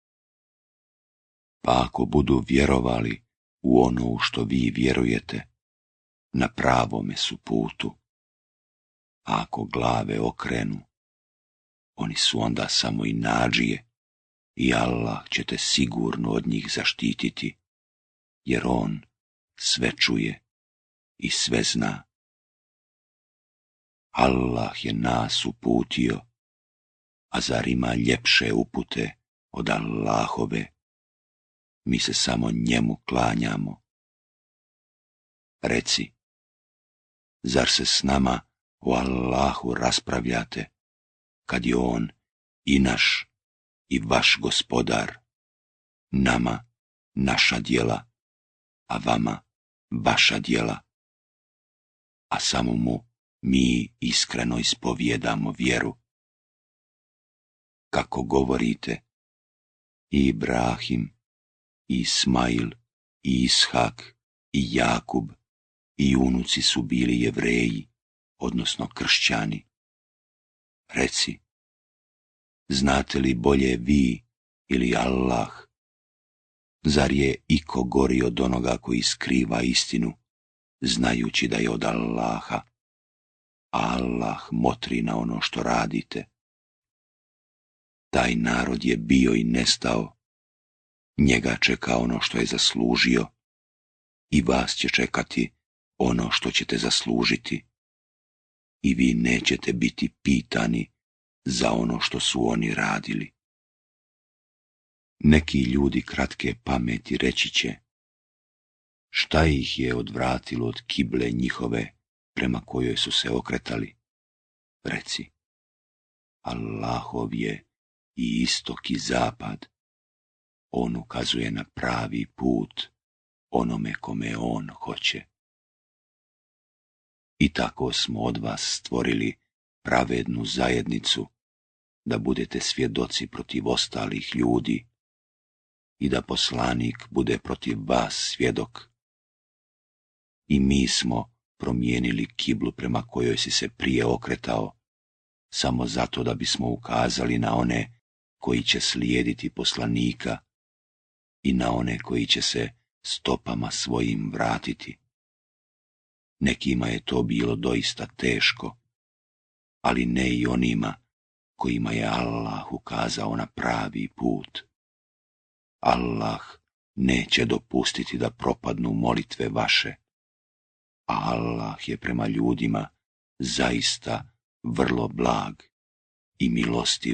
Pa ako budu vjerovali u ono u što vi vjerujete, na pravome su putu. A ako glave okrenu, oni su onda samo i nadžije i Allah će te sigurno od njih zaštititi, jer on sve čuje i sve zna. Allah je nas uputio, A zar ima ljepše upute od Allahove? Mi se samo njemu klanjamo. Reci, zar se s nama o Allahu raspravljate, kad je on i naš i vaš gospodar, nama naša djela, a vama vaša djela, a samo mu mi iskreno ispovijedamo vjeru. Kako govorite, i Ibrahim, i Ismail, i Ishak, i Jakub, i unuci su bili Jevreji, odnosno kršćani. Reci, znate li bolje vi ili Allah? Zar je iko gori od onoga koji skriva istinu, znajući da je od Allaha, a Allah motri na ono što radite? Taj narod je bio i nestao, njega čeka ono što je zaslužio i vas će čekati ono što ćete zaslužiti i vi nećete biti pitani za ono što su oni radili. Neki ljudi kratke pameti reći će, šta ih je odvratilo od kible njihove prema kojoj su se okretali? Reci, Allahov je i istok i zapad, on ukazuje na pravi put onome kome on hoće. I tako smo od vas stvorili pravednu zajednicu, da budete svjedoci protiv ostalih ljudi i da poslanik bude protiv vas svjedok. I mi smo promijenili kiblu prema kojoj si se prije okretao, samo zato da bismo ukazali na one koji će slijediti poslanika i na one koji će se stopama svojim vratiti. Nekima je to bilo doista teško, ali ne i onima kojima je Allah ukazao na pravi put. Allah neće dopustiti da propadnu molitve vaše, a Allah je prema ljudima zaista vrlo blag i milostiv.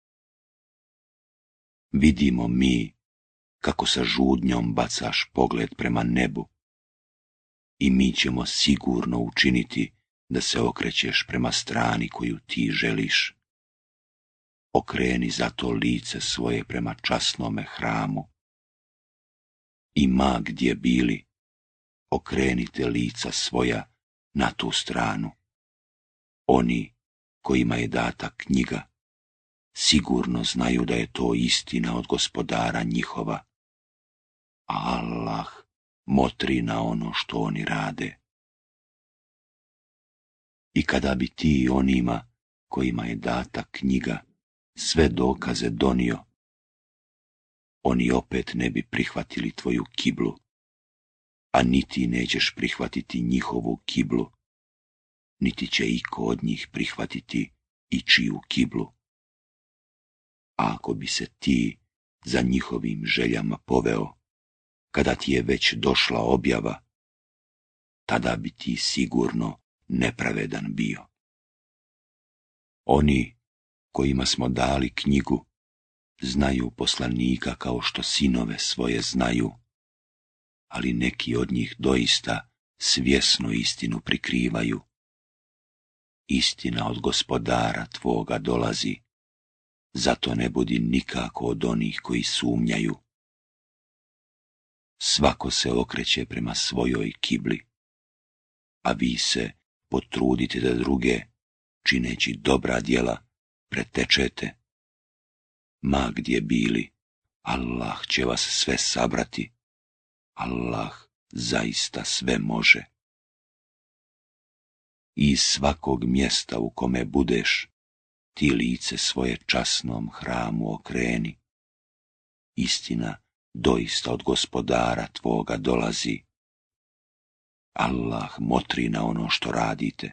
Vidimo mi kako sa žudnjom bacaš pogled prema nebu i mi ćemo sigurno učiniti da se okrećeš prema strani koju ti želiš. Okreni zato lice svoje prema časnome hramu i ma gdje bili, okrenite lica svoja na tu stranu. Oni kojima je data knjiga sigurno znaju da je to istina od gospodara njihova, a Allah motri na ono što oni rade. I kada bi ti onima kojima je data knjiga sve dokaze donio, oni opet ne bi prihvatili tvoju kiblu, a niti nećeš prihvatiti njihovu kiblu, niti će iko od njih prihvatiti ičiju kiblu. A ako bi se ti za njihovim željama poveo, kada ti je već došla objava, tada bi ti sigurno nepravedan bio. Oni kojima smo dali knjigu znaju poslanika kao što sinove svoje znaju, ali neki od njih doista svjesno istinu prikrivaju. Istina od gospodara tvoga dolazi, zato ne budi nikako od onih koji sumnjaju. Svako se okreće prema svojoj kibli, a vi se potrudite da druge, čineći dobra djela, pretečete. Ma gdje bili, Allah će vas sve sabrati. Allah zaista sve može. Iz svakog mjesta u kome budeš, ti lice svoje časnom hramu okreni. Istina doista od gospodara tvoga dolazi. Allah motri na ono što radite.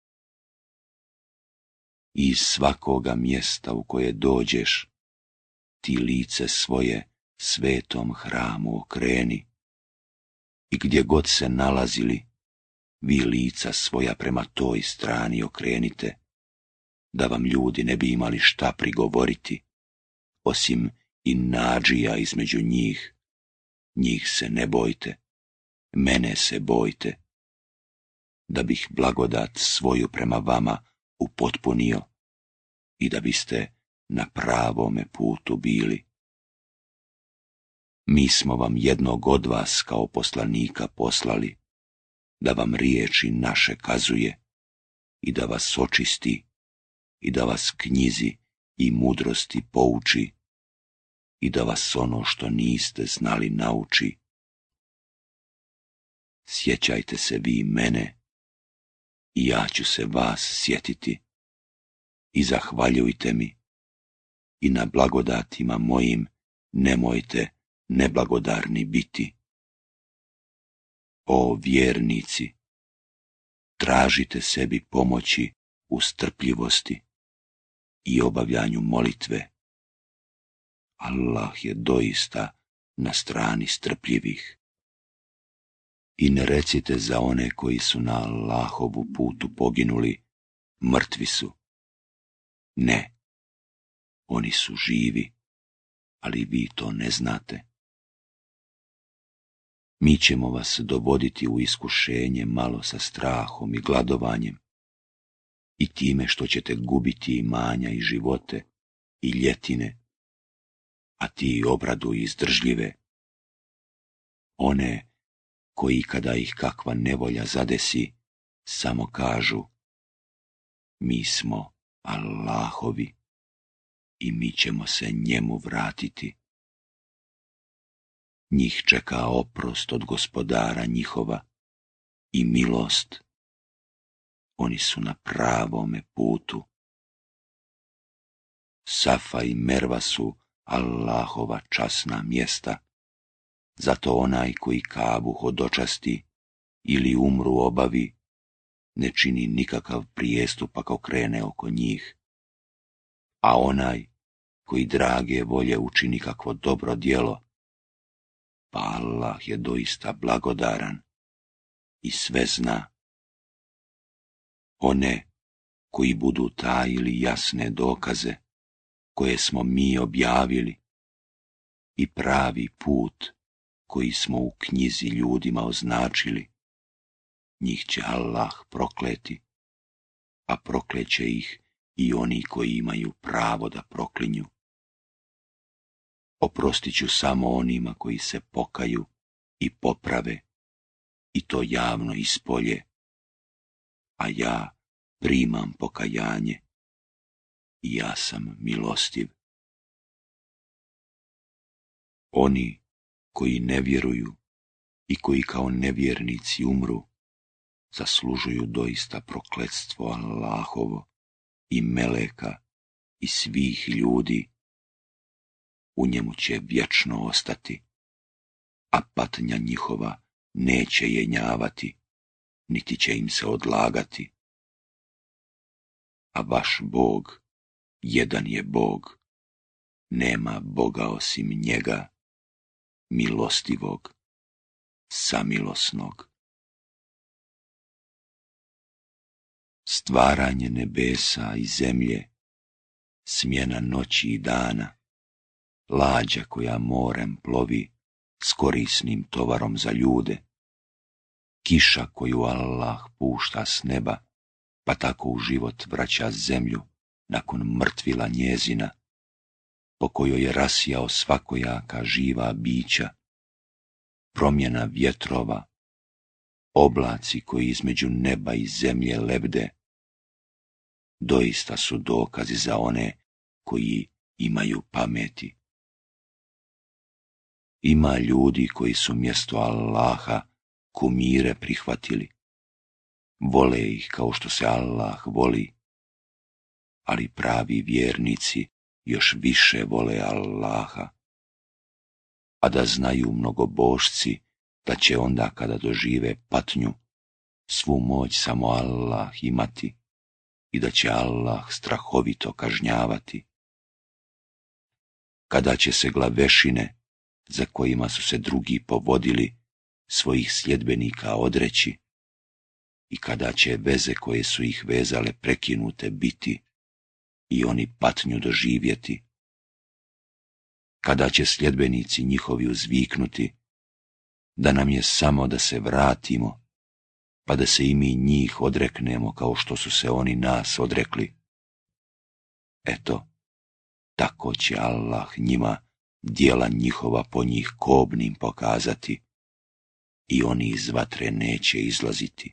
Iz svakoga mjesta u koje dođeš, ti lice svoje svetom hramu okreni. I gdje god se nalazili, vi lica svoja prema toj strani okrenite, da vam ljudi ne bi imali šta prigovoriti, osim i nadžija između njih. Njih se ne bojte, mene se bojte, da bih blagodat svoju prema vama upotpunio i da biste na pravome putu bili. Mi smo vam jednog od vas kao poslanika poslali, da vam riječi naše kazuje i da vas očisti i da vas knjizi i mudrosti pouči i da vas ono što niste znali nauči. Sjećajte se vi mene i ja ću se vas sjetiti i zahvaljujte mi i na blagodatima mojim nemojte neblagodarni biti. O vjernici, tražite sebi pomoći u strpljivosti i obavljanju molitve. Allah je doista na strani strpljivih. I ne recite za one koji su na Allahovu putu poginuli, mrtvi su. Ne, oni su živi, ali vi to ne znate. Mi ćemo vas dovoditi u iskušenje malo sa strahom i gladovanjem i time što ćete gubiti imanja i živote i ljetine, a ti obradu izdržljive. One koji kada ih kakva nevolja zadesi, samo kažu: mi smo Allahovi i mi ćemo se njemu vratiti. Njih čeka oprost od gospodara njihova i milost. Oni su na pravome putu. Safa i Merva su Allahova časna mjesta. Zato onaj koji Kabu hodočasti ili umru obavi, ne čini nikakav prijestup ako krene oko njih. A onaj koji drage volje učini kakvo dobro djelo, pa Allah je doista blagodaran i sve zna. One koji budu tajili jasne dokaze koje smo mi objavili i pravi put koji smo u knjizi ljudima označili, njih će Allah prokleti, a prokleće ih i oni koji imaju pravo da proklinju. Oprostit ću samo onima koji se pokaju i poprave, i to javno ispolje, a ja primam pokajanje i ja sam milostiv. Oni koji ne vjeruju i koji kao nevjernici umru, zaslužuju doista prokletstvo Allahovo i meleka i svih ljudi. U njemu će vječno ostati, a patnja njihova neće jenjavati, niti će im se odlagati. A vaš Bog jedan je Bog, nema Boga osim njega, milostivog, samilosnog. Stvaranje nebesa i zemlje, smjena noći i dana, lađa koja morem plovi s korisnim tovarom za ljude, kiša koju Allah pušta s neba, pa tako u život vraća zemlju nakon mrtvila njezina, po kojoj je rasijao svakojaka živa bića, promjena vjetrova, oblaci koji između neba i zemlje lebde, doista su dokazi za one koji imaju pameti. Ima ljudi koji su mjesto Allaha kumire prihvatili, vole ih kao što se Allah voli, ali pravi vjernici još više vole Allaha, a da znaju mnogobožci da će onda kada dožive patnju svu moć samo Allah imati i da će Allah strahovito kažnjavati. Kada će se glavešine za kojima su se drugi povodili svojih sljedbenika odreći i kada će veze koje su ih vezale prekinute biti, i oni patnju doživjeti. Kada će sljedbenici njihovi uzviknuti, da nam je samo da se vratimo, pa da se i mi njih odreknemo kao što su se oni nas odrekli. Eto, tako će Allah njima djela njihova po njih kobnim pokazati i oni iz vatre neće izlaziti.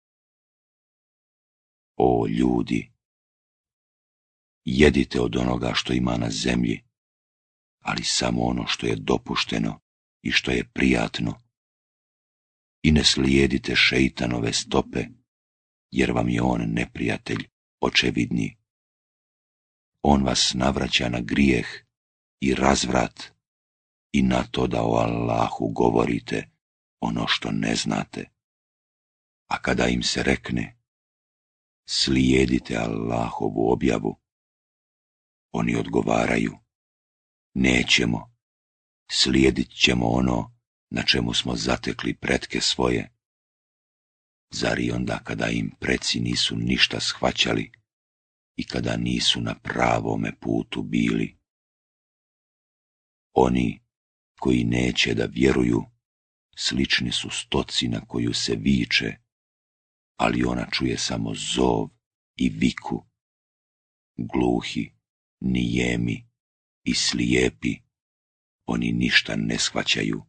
O ljudi, jedite od onoga što ima na zemlji, ali samo ono što je dopušteno i što je prijatno, i ne slijedite šeitanove stope, jer vam je on neprijatelj očevidni. On vas navraća na grijeh i razvrat i na to da o Allahu govorite ono što ne znate. A kada im se rekne, slijedite Allahovu objavu, oni odgovaraju, nećemo, slijedit ćemo ono na čemu smo zatekli pretke svoje. Zar i onda kada im preci nisu ništa shvaćali i kada nisu na pravome putu bili? Oni koji neće da vjeruju, slični su stoci na koju se viče, ali ona čuje samo zov i viku. Gluhi, nijemi i slijepi, oni ništa ne shvaćaju.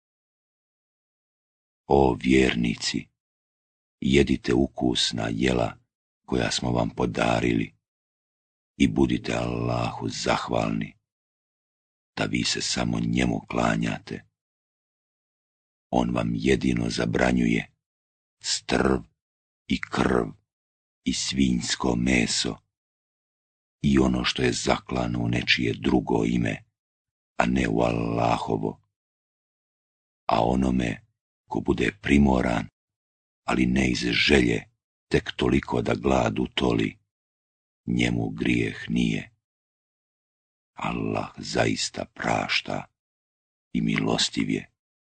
O vjernici, jedite ukusna jela koja smo vam podarili i budite Allahu zahvalni, da vi se samo njemu klanjate. On vam jedino zabranjuje strv i krv i svinjsko meso i ono što je zaklano u nečije drugo ime, a ne u Allahovo. A onome ko bude primoran, ali ne iz želje, tek toliko da glad utoli, njemu grijeh nije. Allah zaista prašta i milostiv je.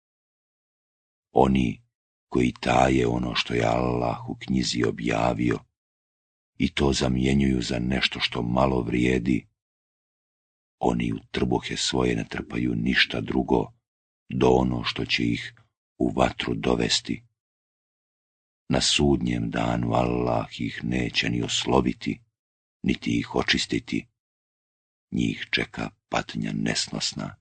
Oni koji taje ono što je Allah u knjizi objavio i to zamjenjuju za nešto što malo vrijedi, oni u trbuhe svoje ne trpaju ništa drugo do ono što će ih u vatru dovesti. Na sudnjem danu Allah ih neće ni osloviti, niti ih očistiti. Njih čeka patnja nesnosna.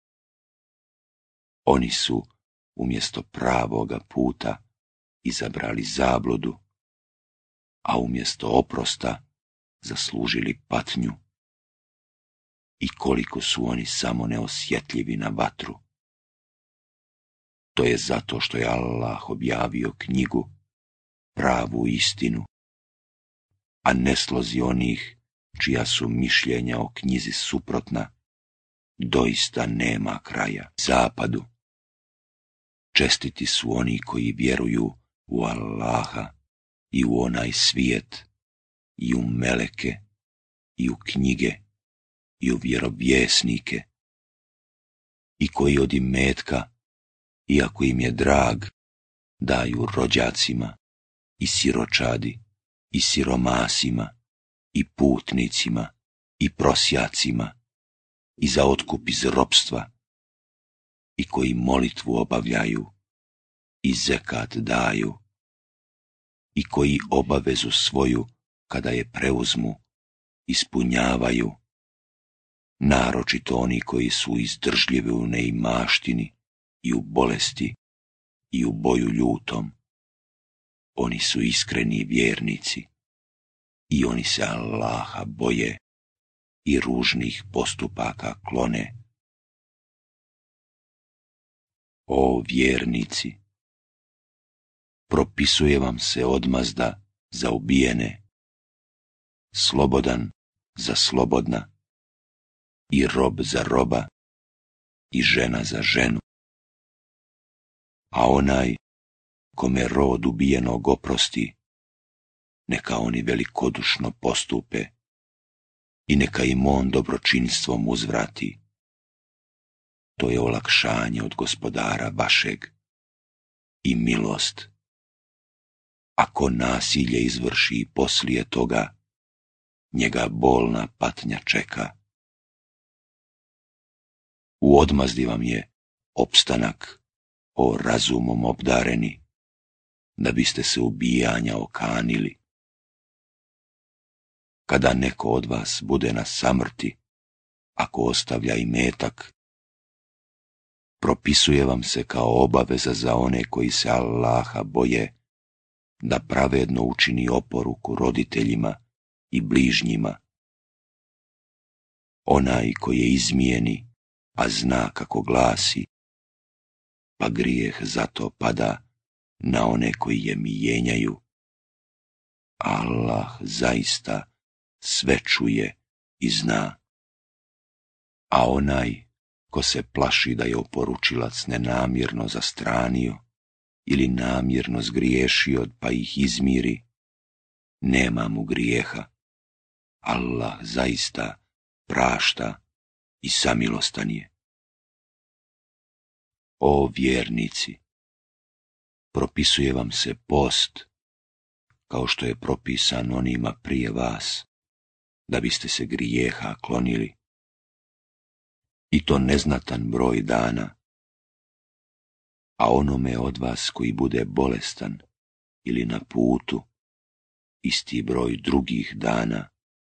Oni su umjesto pravoga puta izabrali zabludu, a umjesto oprosta zaslužili patnju. I koliko su oni samo neosjetljivi na vatru. To je zato što je Allah objavio knjigu, pravu istinu, a ne slozi onih čija su mišljenja o knjizi suprotna, doista nema kraja. Zapadu čestiti su oni koji vjeruju u Allaha i u onaj svijet, i u meleke, i u knjige, i u vjerovjesnike, i koji od imetka, iako im je drag, daju rođacima, i siročadi, i siromasima, i putnicima, i prosjacima, i za otkup iz ropstva, i koji molitvu obavljaju, i zekat daju, i koji obavezu svoju, kada je preuzmu, ispunjavaju, naročito oni koji su izdržljivi u neimaštini, i u bolesti, i u boju ljutom. Oni su iskreni vjernici, i oni se Allaha boje i ružnih postupaka klone. O vjernici, propisuje vam se odmazda za ubijene, slobodan za slobodna, i rob za roba, i žena za ženu. A onaj kome rod ubijenog oprosti, neka oni velikodušno postupe i neka im on dobročinstvom uzvrati. To je olakšanje od gospodara vašeg i milost. Ako nasilje izvrši poslije toga, njega bolna patnja čeka. U odmazdi vam je opstanak, o razumom obdareni, da biste se ubijanja okanili. Kada neko od vas bude na samrti, ako ostavlja imetak, propisuje vam se kao obaveza za one koji se Allaha boje, da pravedno učini oporuku roditeljima i bližnjima. Onaj koji je izmijeni, a zna kako glasi, pa grijeh zato pada na one koji je mijenjaju. Allah zaista sve čuje i zna. A onaj ko se plaši da je oporučilac nenamjerno zastranio ili namjerno zgriješio pa ih izmiri, nema mu grijeha. Allah zaista prašta i samilostan je. O vjernici, propisuje vam se post, kao što je propisan onima prije vas, da biste se grijeha klonili. I to neznatan broj dana, a onome od vas koji bude bolestan ili na putu, isti broj drugih dana.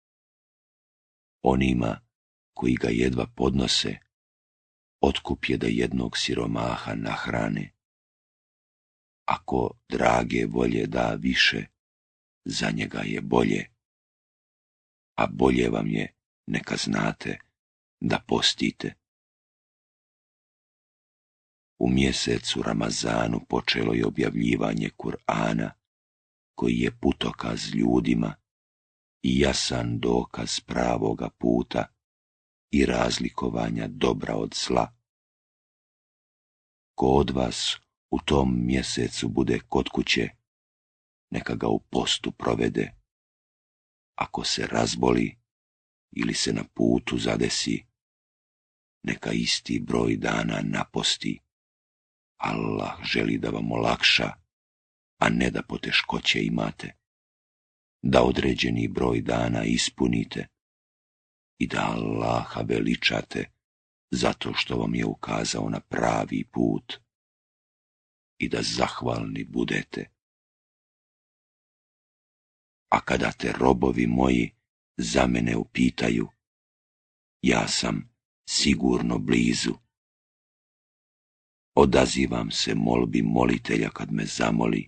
Onima koji ga jedva podnose, otkup je da jednog siromaha nahrane. Ako drage volje da više, za njega je bolje, a bolje vam je, neka znate, da postite. U mjesecu Ramazanu počelo je objavljivanje Kur'ana, koji je putokaz ljudima i jasan dokaz pravoga puta i razlikovanja dobra od zla. Ko od vas u tom mjesecu bude kod kuće, neka ga u postu provede. Ako se razboli ili se na putu zadesi, neka isti broj dana naposti. Allah želi da vam olakša, a ne da poteškoće imate, da određeni broj dana ispunite i da Allaha veličate zato što vam je ukazao na pravi put i da zahvalni budete. A kada te robovi moji za mene upitaju, ja sam sigurno blizu. Odazivam se molbi molitelja kad me zamoli.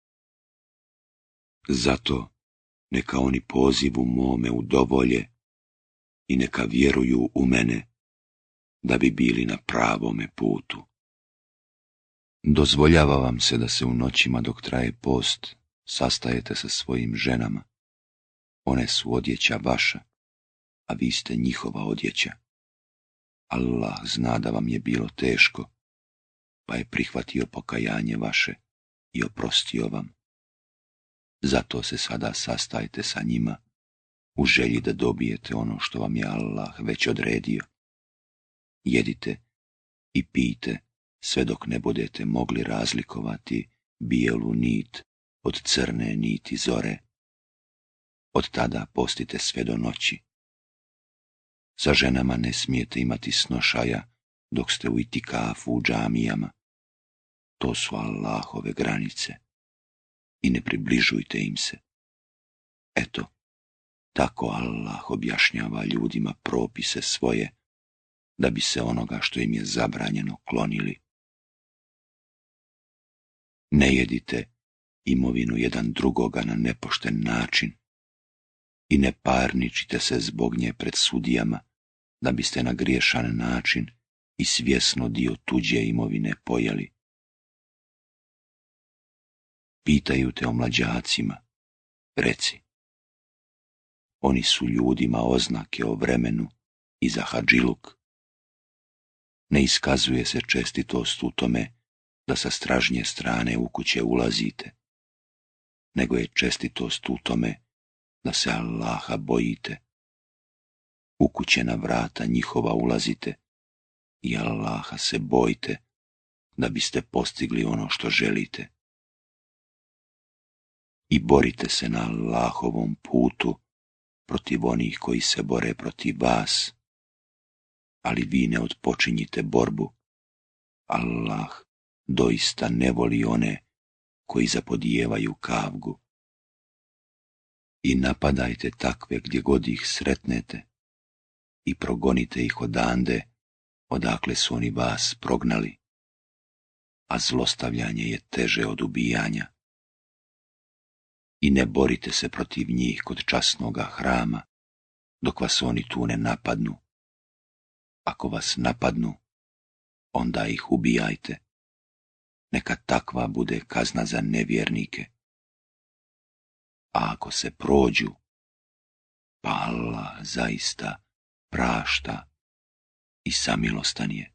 Zato neka oni pozivu mome udovolje i neka vjeruju u mene, da bi bili na pravome putu. Dozvoljava vam se da se u noćima dok traje post sastajete sa svojim ženama. One su odjeća vaša, a vi ste njihova odjeća. Allah zna da vam je bilo teško, pa je prihvatio pokajanje vaše i oprostio vam. Zato se sada sastajte sa njima, u želji da dobijete ono što vam je Allah već odredio. Jedite i pijte sve dok ne budete mogli razlikovati bijelu nit od crne niti zore. Od tada postite sve do noći. Sa ženama ne smijete imati snošaja dok ste u itikafu u džamijama. To su Allahove granice i ne približujte im se. Eto, tako Allah objašnjava ljudima propise svoje, da bi se onoga što im je zabranjeno klonili. Ne jedite imovinu jedan drugoga na nepošten način i ne parničite se zbog nje pred sudijama, da biste na griješan način i svjesno dio tuđe imovine pojeli. Pitaju te o mlađacima, reci. Oni su ljudima oznake o vremenu i za hadžiluk. Ne iskazuje se čestitost u tome da sa stražnje strane u kuće ulazite, nego je čestitost u tome da se Allaha bojite. U kuće na vrata njihova ulazite i Allaha se bojite da biste postigli ono što želite. I borite se na Allahovom putu protiv onih koji se bore protiv vas, ali vi ne odpočinjite borbu. Allah doista ne voli one koji zapodijevaju kavgu. I napadajte takve gdje god ih sretnete i progonite ih odande odakle su oni vas prognali, a zlostavljanje je teže od ubijanja. I ne borite se protiv njih kod časnoga hrama, dok vas oni tu ne napadnu. Ako vas napadnu, onda ih ubijajte. Neka takva bude kazna za nevjernike. A ako se prođu, pa Allah zaista prašta i samilostan je.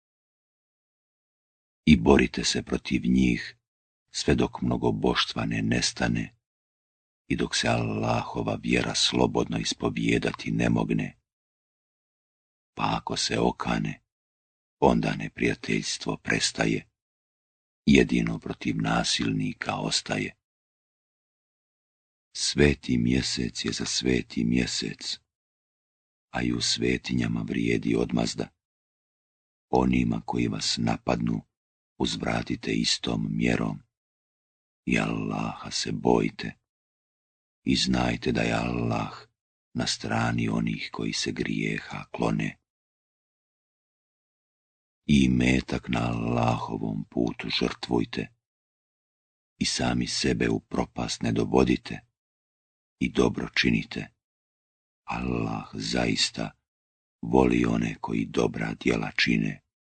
I borite se protiv njih sve dok mnogoboštva ne nestane i dok se Allahova vjera slobodno ispovijedati ne mogne. Pa ako se okane, onda neprijateljstvo prestaje, jedino protiv nasilnika ostaje. Sveti mjesec je za sveti mjesec, a i u svetinjama vrijedi odmazda. Onima koji vas napadnu, uzvratite istom mjerom. I Allaha se bojite i znajte da je Allah na strani onih koji se grijeha klone. I metak na Allahovom putu žrtvujte i sami sebe u propast ne dovodite i dobro činite. Allah zaista voli one koji dobra djela čine.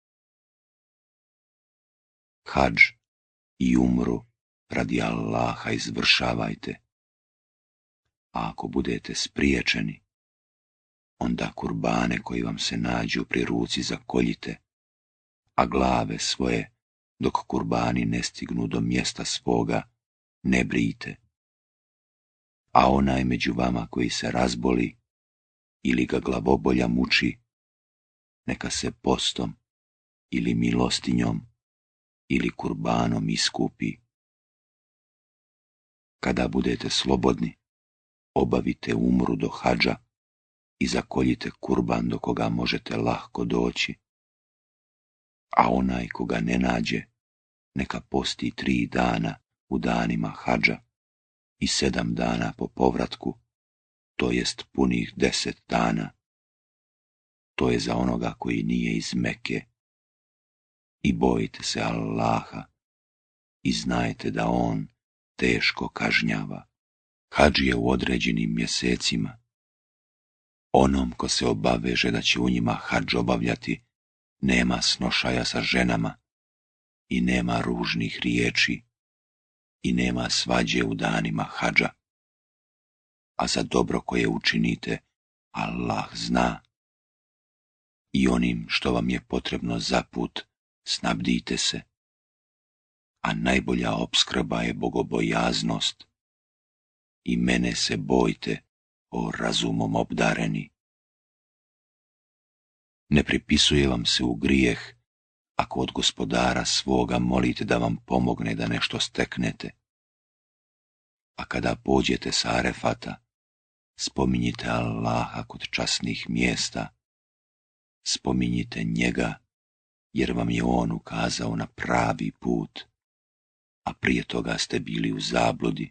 Hadž i umru radi Allaha izvršavajte. A ako budete spriječeni, onda kurbane koji vam se nađu pri ruci zakoljite, a glave svoje, dok kurbani ne stignu do mjesta svoga, ne brijte. A onaj među vama koji se razboli ili ga glavobolja muči, neka se postom ili milostinjom ili kurbanom iskupi. Kada budete slobodni, obavite umru do hadža i zakoljite kurban do koga možete lahko doći. A onaj koga ne nađe, neka posti tri dana u danima hadža i sedam dana po povratku, to jest punih deset dana. To je za onoga koji nije iz Mekke. I bojite se Allaha i znajte da on teško kažnjava. Hadž je u određenim mjesecima. Onom ko se obaveže da će u njima hadž obavljati, nema snošaja sa ženama i nema ružnih riječi i nema svađe u danima hadža. A za dobro koje učinite, Allah zna. I onim što vam je potrebno za put, snabdite se. A najbolja opskrba je bogobojaznost. I mene se bojte, o razumom obdareni. Ne pripisuje vam se u grijeh, ako od gospodara svoga molite da vam pomogne da nešto steknete. A kada pođete sa Arefata, spominjite Allaha kod časnih mjesta, spominjite njega, jer vam je on ukazao na pravi put, a prije toga ste bili u zabludi.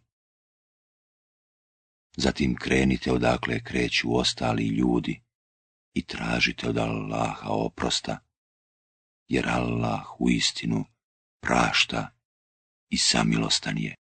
Zatim krenite odakle kreću ostali ljudi i tražite od Allaha oprosta, jer Allah uistinu prašta i samilostan je.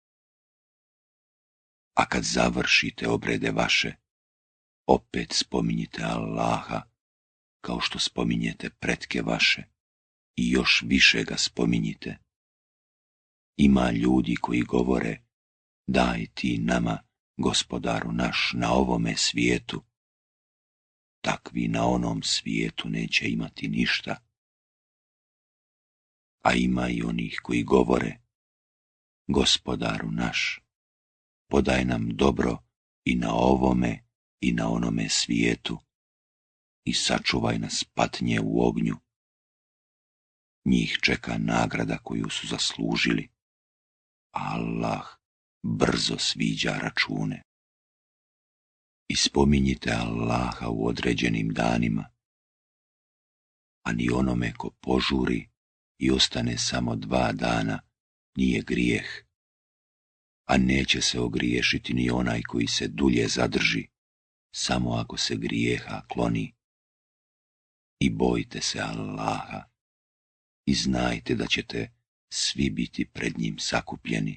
A kad završite obrede vaše, opet spominjite Allaha, kao što spominjete pretke vaše, i još više ga spominjite. Ima ljudi koji govore, daj ti nama, gospodaru naš, na ovome svijetu. Takvi na onom svijetu neće imati ništa. A ima i onih koji govore, gospodaru naš, podaj nam dobro i na ovome i na onome svijetu i sačuvaj nas patnje u ognju. Njih čeka nagrada koju su zaslužili, a Allah brzo sviđa račune. I spominjite Allaha u određenim danima, a ni onome ko požuri i ostane samo dva dana nije grijeh, a neće se ogriješiti ni onaj koji se dulje zadrži, samo ako se grijeha kloni. I bojte se Allaha i znajte da ćete svi biti pred njim sakupljeni.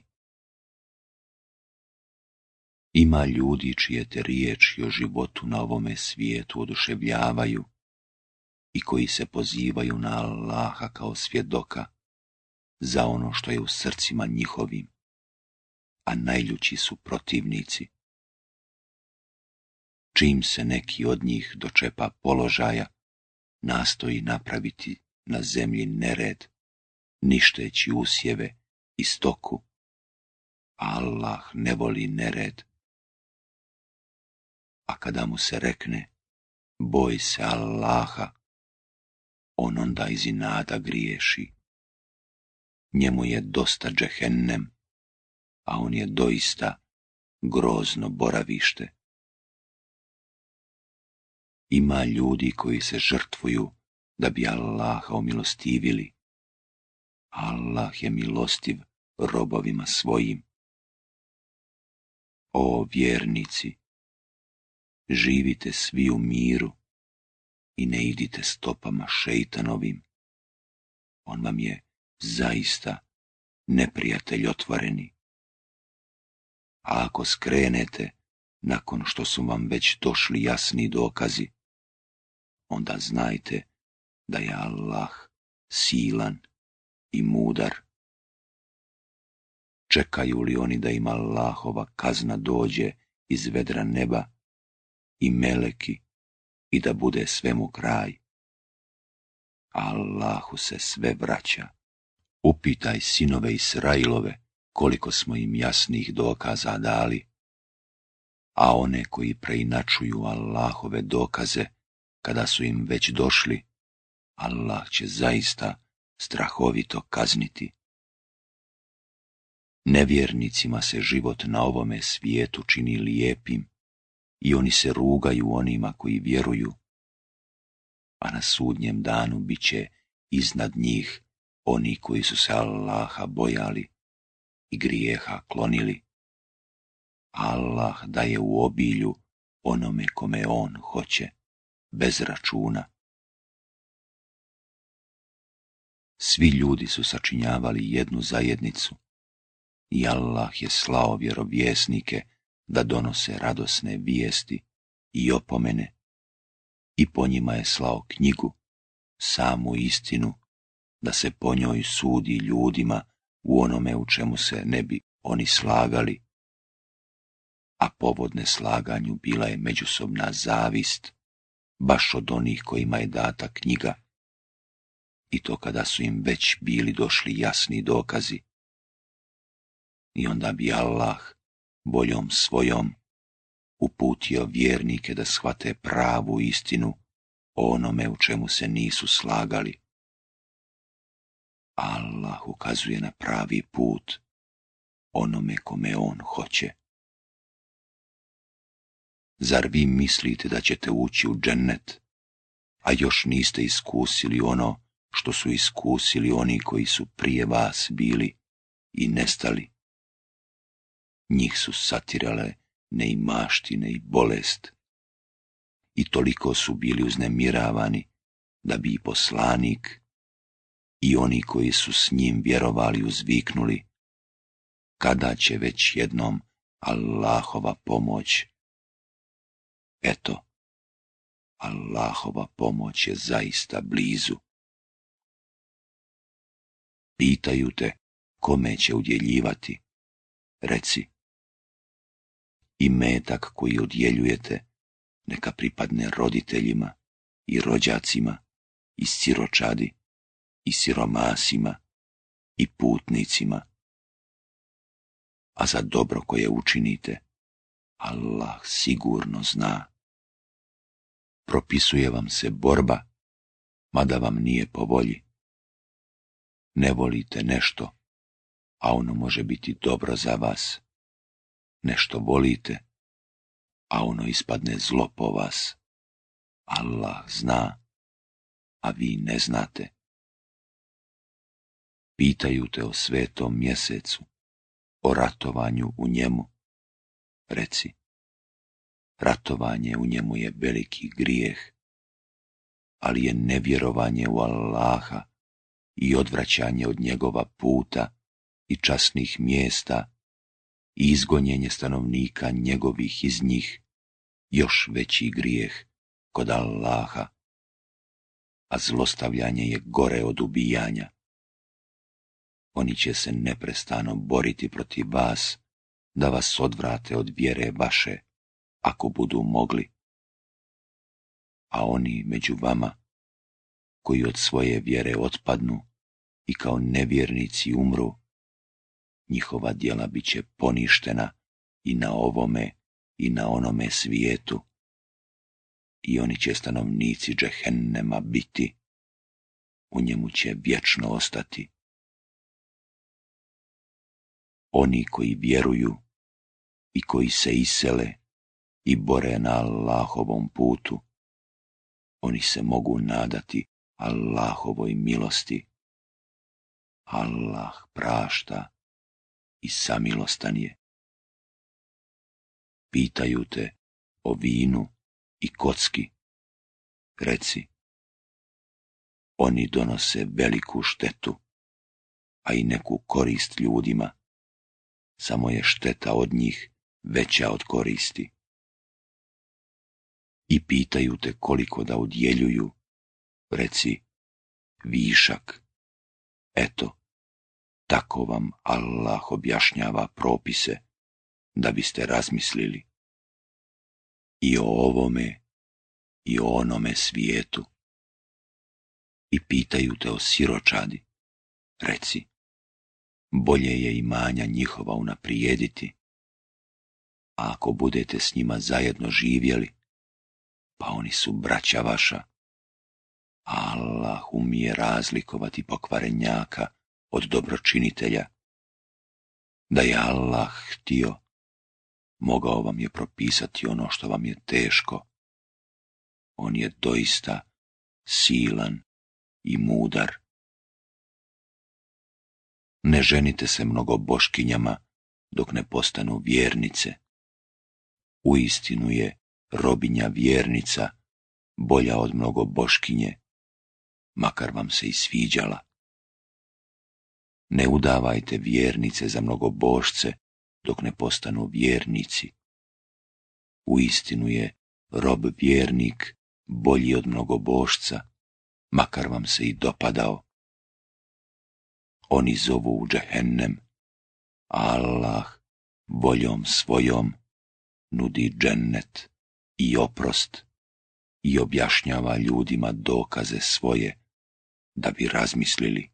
Ima ljudi čije te riječi o životu na ovome svijetu oduševljavaju i koji se pozivaju na Allaha kao svjedoka za ono što je u srcima njihovim, a najljući su protivnici. Čim se neki od njih dočepa položaja, nastoji napraviti na zemlji nered, ništeći usjeve i stoku. Allah ne voli nered. A kada mu se rekne, boj se Allaha, on onda iz inata griješi. Njemu je dosta džehennem, a on je doista grozno boravište. Ima ljudi koji se žrtvuju da bi Allaha omilostivili. Allah je milostiv robovima svojim. O vjernici, živite svi u miru i ne idite stopama šeitanovim. On vam je zaista neprijatelj otvoreni. A ako skrenete nakon što su vam već došli jasni dokazi, onda znajte da je Allah silan i mudar. Čekaju li oni da im Allahova kazna dođe iz vedra neba i meleki i da bude svemu kraj? Allahu se sve vraća. Upitaj sinove Israilove koliko smo im jasnih dokaza dali, a one koji preinačuju Allahove dokaze kada su im već došli, Allah će zaista strahovito kazniti. Nevjernicima se život na ovome svijetu čini lijepim i oni se rugaju onima koji vjeruju, a na sudnjem danu bit će iznad njih oni koji su se Allaha bojali i grijeha klonili. Allah daje u obilju onome kome on hoće, bez računa. Svi ljudi su sačinjavali jednu zajednicu i Allah je slao vjerovjesnike da donose radosne vijesti i opomene i po njima je slao knjigu, samu istinu, da se po njoj sudi ljudima u onome u čemu se ne bi oni slagali, a povod neslaganju bila je međusobna zavist, baš od onih kojima je data knjiga, i to kada su im već bili došli jasni dokazi. I onda bi Allah voljom svojom uputio vjernike da shvate pravu istinu o onome u čemu se nisu slagali. Allah ukazuje na pravi put onome kome on hoće. Zar vi mislite da ćete ući u džennet, a još niste iskusili ono što su iskusili oni koji su prije vas bili i nestali? Njih su satirale neimaštine i bolest, i toliko su bili uznemiravani da bi i poslanik i oni koji su s njim vjerovali uzviknuli: kada će već jednom Allahova pomoć? Eto, Allahova pomoć je zaista blizu. Pitaju te kome će udjeljivati. Reci, imetak koji udjeljujete neka pripadne roditeljima i rođacima i siročadi i siromasima i putnicima. A za dobro koje učinite, Allah sigurno zna. Propisuje vam se borba, mada vam nije po volji. Ne volite nešto, a ono može biti dobro za vas. Nešto volite, a ono ispadne zlo po vas. Allah zna, a vi ne znate. Pitaju te o svetom mjesecu, o ratovanju u njemu. Reci, ratovanje u njemu je veliki grijeh, ali je nevjerovanje u Allaha i odvraćanje od njegova puta i časnih mjesta i izgonjenje stanovnika njegovih iz njih još veći grijeh kod Allaha, a zlostavljanje je gore od ubijanja. Oni će se neprestano boriti protiv vas, da vas odvrate od vjere vaše, ako budu mogli. A oni među vama, koji od svoje vjere otpadnu i kao nevjernici umru, njihova djela bit će poništena i na ovome i na onome svijetu. I oni će stanovnici džehennema biti, u njemu će vječno ostati. Oni koji vjeruju i koji se isele i bore na Allahovom putu, oni se mogu nadati Allahovoj milosti. Allah prašta i samilostan je. Pitaju te o vinu i kocki. Reci, oni donose veliku štetu, a i neku korist ljudima. Samo je šteta od njih veća od koristi. I pitaju te koliko da udjeljuju. Reci, višak. Eto, tako vam Allah objašnjava propise, da biste razmislili i o ovome i o onome svijetu. I pitaju te o siročadi. Reci, bolje je imanja njihova unaprijediti, a ako budete s njima zajedno živjeli, pa oni su braća vaša. Allah umije razlikovati pokvarenjaka od dobročinitelja. Da je Allah htio, mogao vam je propisati ono što vam je teško. On je doista silan i mudar. Ne ženite se mnogo boškinjama dok ne postanu vjernice. Uistinu je robinja vjernica bolja od mnogo boškinje, makar vam se i sviđala. Ne udavajte vjernice za mnogo bošce dok ne postanu vjernici. Uistinu je rob vjernik bolji od mnogo bošca, makar vam se i dopadao. Oni zovu u džehennem, a Allah voljom svojom nudi džennet i oprost i objašnjava ljudima dokaze svoje da bi razmislili.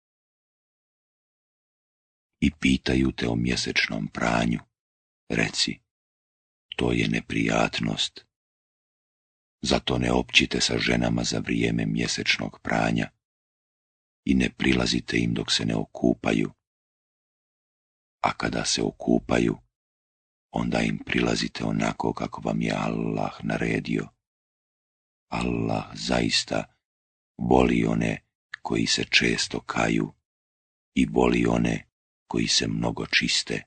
I pitaju te o mjesečnom pranju. Reci, to je neprijatnost. Zato ne općite sa ženama za vrijeme mjesečnog pranja i ne prilazite im dok se ne okupaju. A kada se okupaju, onda im prilazite onako kako vam je Allah naredio. Allah zaista voli one koji se često kaju i voli one koji se mnogo čiste.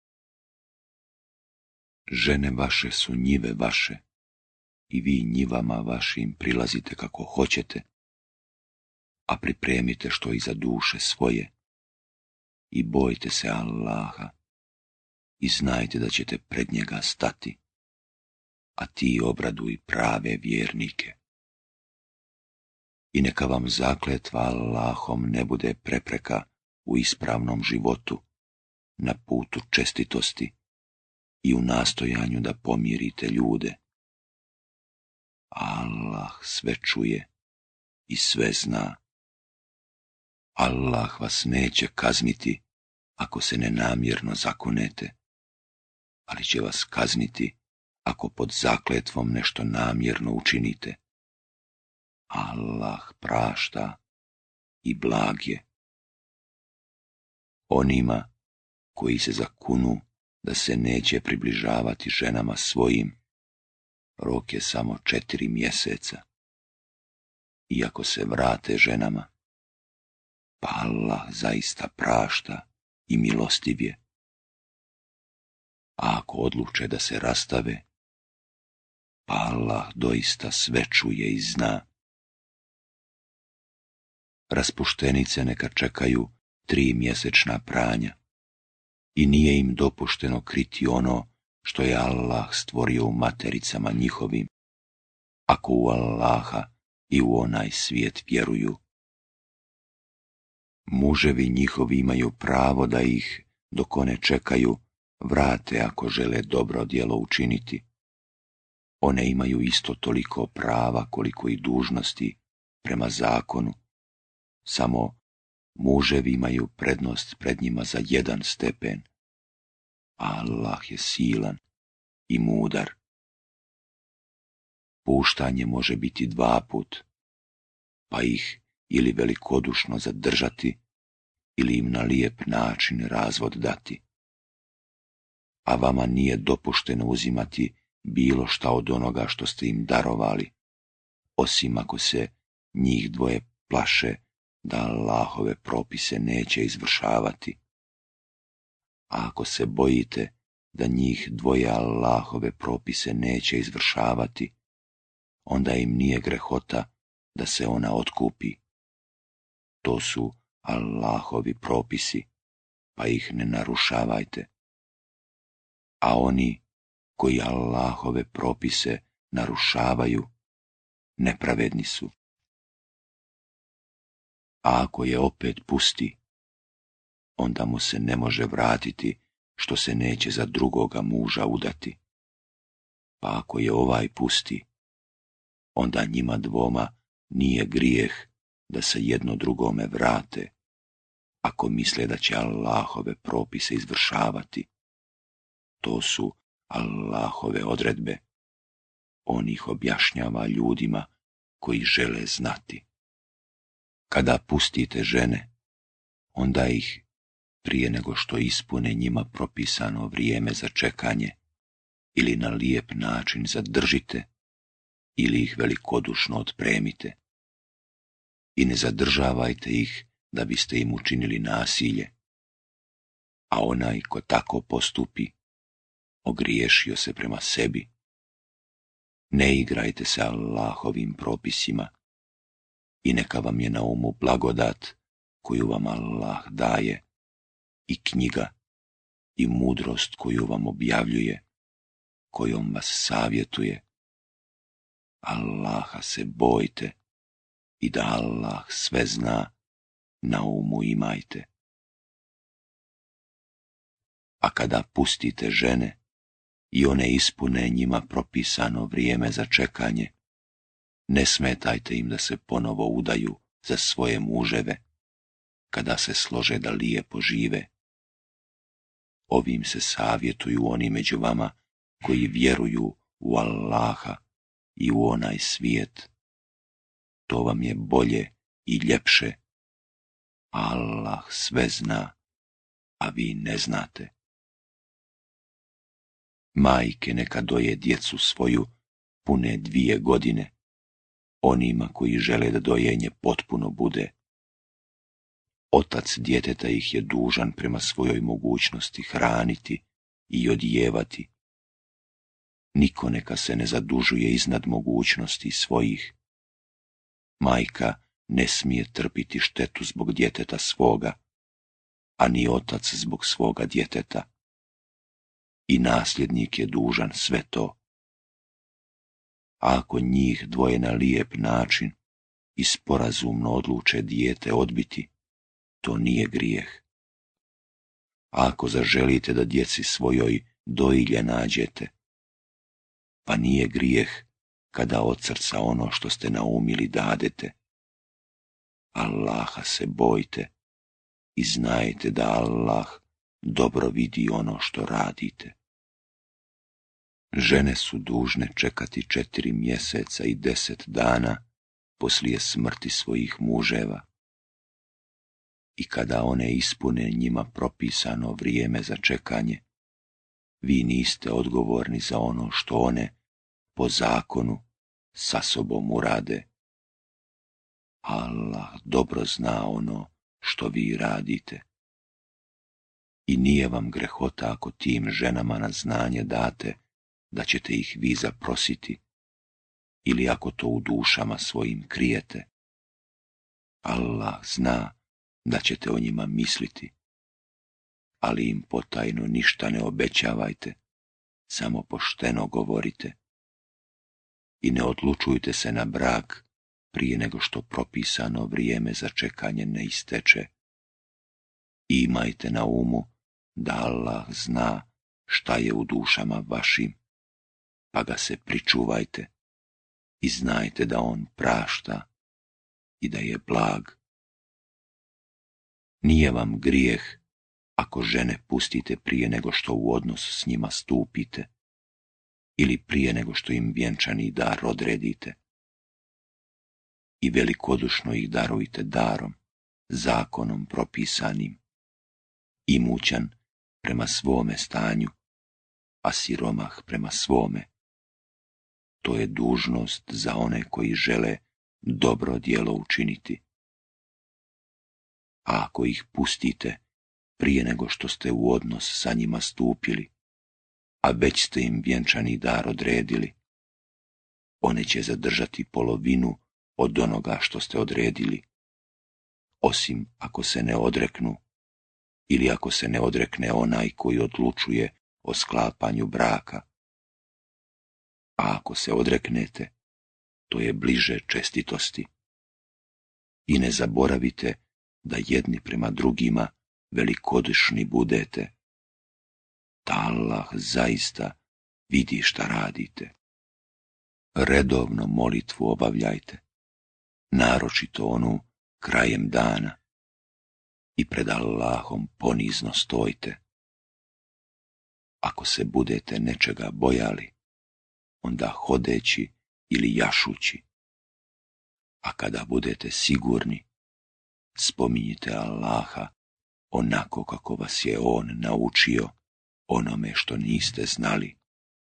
Žene vaše su njive vaše i vi njivama vašim prilazite kako hoćete, a pripremite što i za duše svoje i bojte se Allaha i znajte da ćete pred njega stati, a ti obraduj prave vjernike. I neka vam zakletva Allahom ne bude prepreka u ispravnom životu, na putu čestitosti i u nastojanju da pomirite ljude. Allah sve čuje i sve zna. Allah vas neće kazniti ako se nenamjerno zakonete, ali će vas kazniti ako pod zakletvom nešto namjerno učinite. Allah prašta i blag je. Onima koji se zakunu da se neće približavati ženama svojim rok je samo četiri mjeseca. Iako se vrate ženama, pa Allah zaista prašta i milostiv je. A ako odluče da se rastave, pa Allah doista sve čuje i zna. Raspuštenice neka čekaju tri mjesečna pranja i nije im dopušteno kriti ono što je Allah stvorio u matericama njihovim, ako u Allaha i u onaj svijet vjeruju. Muževi njihovi imaju pravo da ih, dok one čekaju, vrate ako žele dobro djelo učiniti. One imaju isto toliko prava koliko i dužnosti prema zakonu, samo muževi imaju prednost pred njima za jedan stepen. Allah je silan i mudar. Puštanje može biti dva put, pa ih ili velikodušno zadržati, ili im na lijep način razvod dati. A vama nije dopušteno uzimati bilo šta od onoga što ste im darovali, osim ako se njih dvoje plaše da Allahove propise neće izvršavati. A ako se bojite da njih dvoje Allahove propise neće izvršavati, onda im nije grehota da se ona otkupi. To su Allahovi propisi, pa ih ne narušavajte. A oni koji Allahove propise narušavaju, nepravedni su. A ako je opet pusti, onda mu se ne može vratiti što se neće za drugoga muža udati. Pa ako je ovaj pusti, onda njima dvoma nije grijeh da se jedno drugome vrate, ako misle da će Allahove propise izvršavati. To su Allahove odredbe. On ih objašnjava ljudima koji žele znati. Kada pustite žene, onda ih, prije nego što ispune njima propisano vrijeme za čekanje, ili na lijep način zadržite, ili ih velikodušno otpremite. I ne zadržavajte ih da biste im učinili nasilje. A onaj ko tako postupi, ogriješio se prema sebi. Ne igrajte se Allahovim propisima i neka vam je na umu blagodat koju vam Allah daje, i knjiga i mudrost koju vam objavljuje, kojom vas savjetuje. Allaha se bojte i da Allah sve zna, na umu imajte. A kada pustite žene i one ispune njima propisano vrijeme za čekanje, ne smetajte im da se ponovo udaju za svoje muževe, kada se slože da lijepo žive. Ovim se savjetuju oni među vama koji vjeruju u Allaha i u onaj svijet. To vam je bolje i ljepše. Allah sve zna, a vi ne znate. Majke neka doje djecu svoju pune dvije godine, onima koji žele da dojenje potpuno bude. Otac djeteta ih je dužan prema svojoj mogućnosti hraniti i odjevati. Niko neka se ne zadužuje iznad mogućnosti svojih. Majka ne smije trpiti štetu zbog djeteta svoga, a ni otac zbog svoga djeteta. I nasljednik je dužan sve to. A ako njih dvoje na lijep način i sporazumno odluče dijete odbiti, to nije grijeh. A ako zaželite da djeci svojoj dojilje nađete, pa nije grijeh kada od srca ono što ste naumili dadete. Allaha se bojte i znajte da Allah dobro vidi ono što radite. Žene su dužne čekati četiri mjeseca i deset dana poslije smrti svojih muževa. I kada one ispune njima propisano vrijeme za čekanje, vi niste odgovorni za ono što one, po zakonu sa sobom urade. Allah dobro zna ono što vi radite. I nije vam grehota ako tim ženama na znanje date da ćete ih vi zaprositi, ili ako to u dušama svojim krijete. Allah zna da ćete o njima misliti, ali im potajno ništa ne obećavajte, samo pošteno govorite. I ne odlučujte se na brak prije nego što propisano vrijeme za čekanje ne isteče. I imajte na umu da Allah zna šta je u dušama vašim, pa ga se pričuvajte i znajte da on prašta i da je blag. Nije vam grijeh ako žene pustite prije nego što u odnos s njima stupite ili prije nego što im vjenčani dar odredite. I velikodušno ih darujte darom, zakonom propisanim, imućan prema svome stanju, a siromah prema svome. To je dužnost za one koji žele dobro djelo učiniti. A ako ih pustite prije nego što ste u odnos sa njima stupili, a već ste im vjenčani dar odredili, one će zadržati polovinu od onoga što ste odredili, osim ako se ne odreknu ili ako se ne odrekne onaj koji odlučuje o sklapanju braka. A ako se odreknete, to je bliže čestitosti. I ne zaboravite da jedni prema drugima velikodušni budete. Ta Allah zaista vidi šta radite. Redovno molitvu obavljajte, naročito onu krajem dana, i pred Allahom ponizno stojte. Ako se budete nečega bojali, onda hodeći ili jašući, a kada budete sigurni, spominjite Allaha onako kako vas je On naučio onome što niste znali.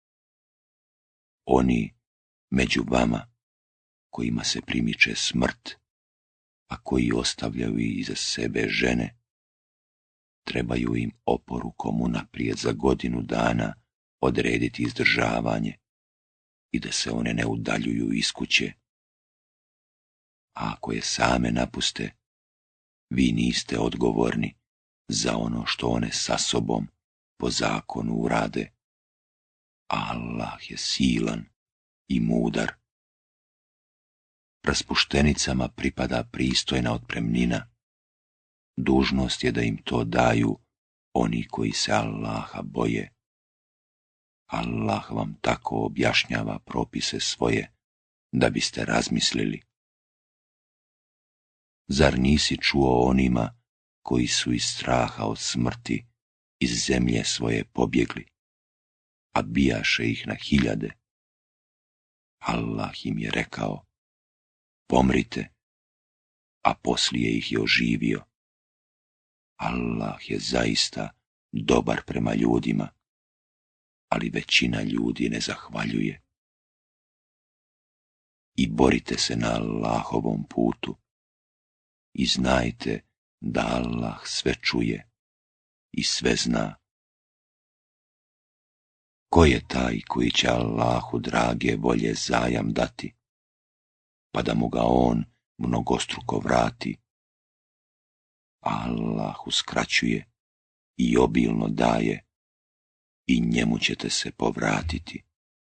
Oni među vama kojima se primiče smrt, a koji ostavljaju iza sebe žene, trebaju im oporukom unaprijed za godinu dana odrediti izdržavanje i da se one ne udaljuju iz kuće. A ako je same napuste, vi niste odgovorni za ono što one sa sobom po zakonu urade. Allah je silan i mudar. Raspuštenicama pripada pristojna otpremnina. Dužnost je da im to daju oni koji se Allaha boje. Allah vam tako objašnjava propise svoje, da biste razmislili. Zar nisi čuo onima koji su iz straha od smrti iz zemlje svoje pobjegli, a bijaše ih na hiljade? Allah im je rekao, pomrite, a poslije ih je oživio. Allah je zaista dobar prema ljudima, ali većina ljudi ne zahvaljuje. I borite se na Allahovom putu i znajte da Allah sve čuje i sve zna. Ko je taj koji će Allahu drage volje zajam dati, pa da mu ga on mnogostruko vrati? Allah uskraćuje i obilno daje, i njemu ćete se povratiti.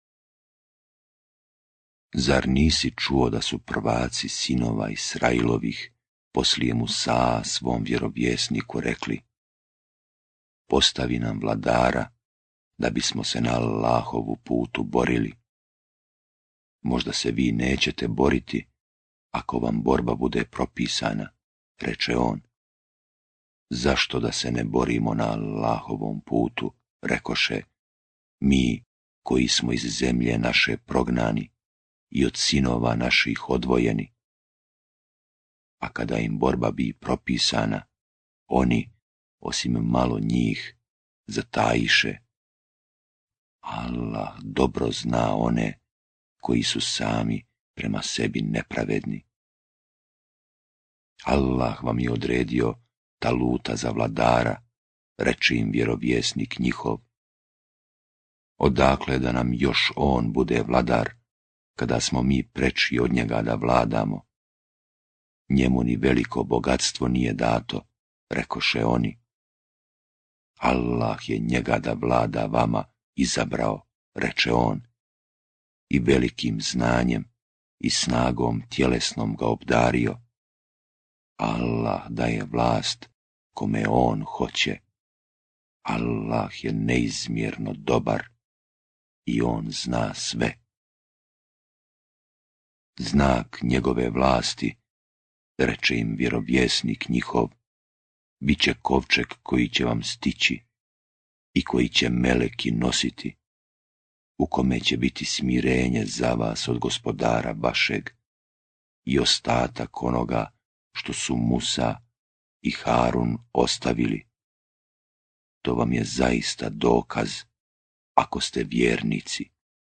Zar nisi čuo da su prvaci sinova Israilovih poslije Musa svom vjerovjesniku rekli, postavi nam vladara da bismo se na Allahovu putu borili? Možda se vi nećete boriti ako vam borba bude propisana, reče on. Zašto da se ne borimo na Allahovom putu, rekoše, mi koji smo iz zemlje naše prognani i od sinova naših odvojeni? A kada im borba bi propisana, oni, osim malo njih, zatajiše. Allah dobro zna one koji su sami prema sebi nepravedni. Allah vam je odredio Taluta za vladara, reče im vjerovjesnik njihov. Odakle da nam još on bude vladar, kada smo mi preči od njega da vladamo? Njemu ni veliko bogatstvo nije dato, rekoše oni. Allah je njega da vlada vama izabrao, reče on, i velikim znanjem i snagom tjelesnom ga obdario. Allah daje vlast kome on hoće. Allah je neizmjerno dobar i on zna sve. Znak njegove vlasti, reče im vjerovjesnik njihov, bit će kovčeg koji će vam stići i koji će meleki nositi, u kome će biti smirenje za vas od gospodara vašeg i ostatak onoga što su Musa i Harun ostavili. To vam je zaista dokaz, ako ste vjernici.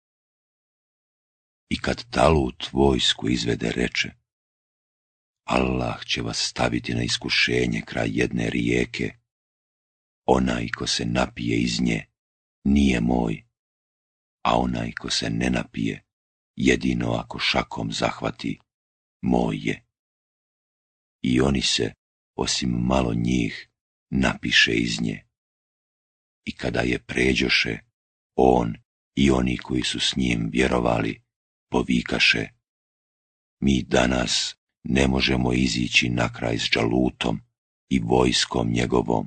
I kad Talut vojsku izvede, reče, Allah će vas staviti na iskušenje kraj jedne rijeke. Onaj ko se napije iz nje nije moj, a onaj ko se ne napije, jedino ako šakom zahvati, moj je. I oni se, osim malo njih, napiše iz nje. I kada je pređoše, on i oni koji su s njim vjerovali, povikaše, mi danas ne možemo izići na kraj s Džalutom i vojskom njegovom.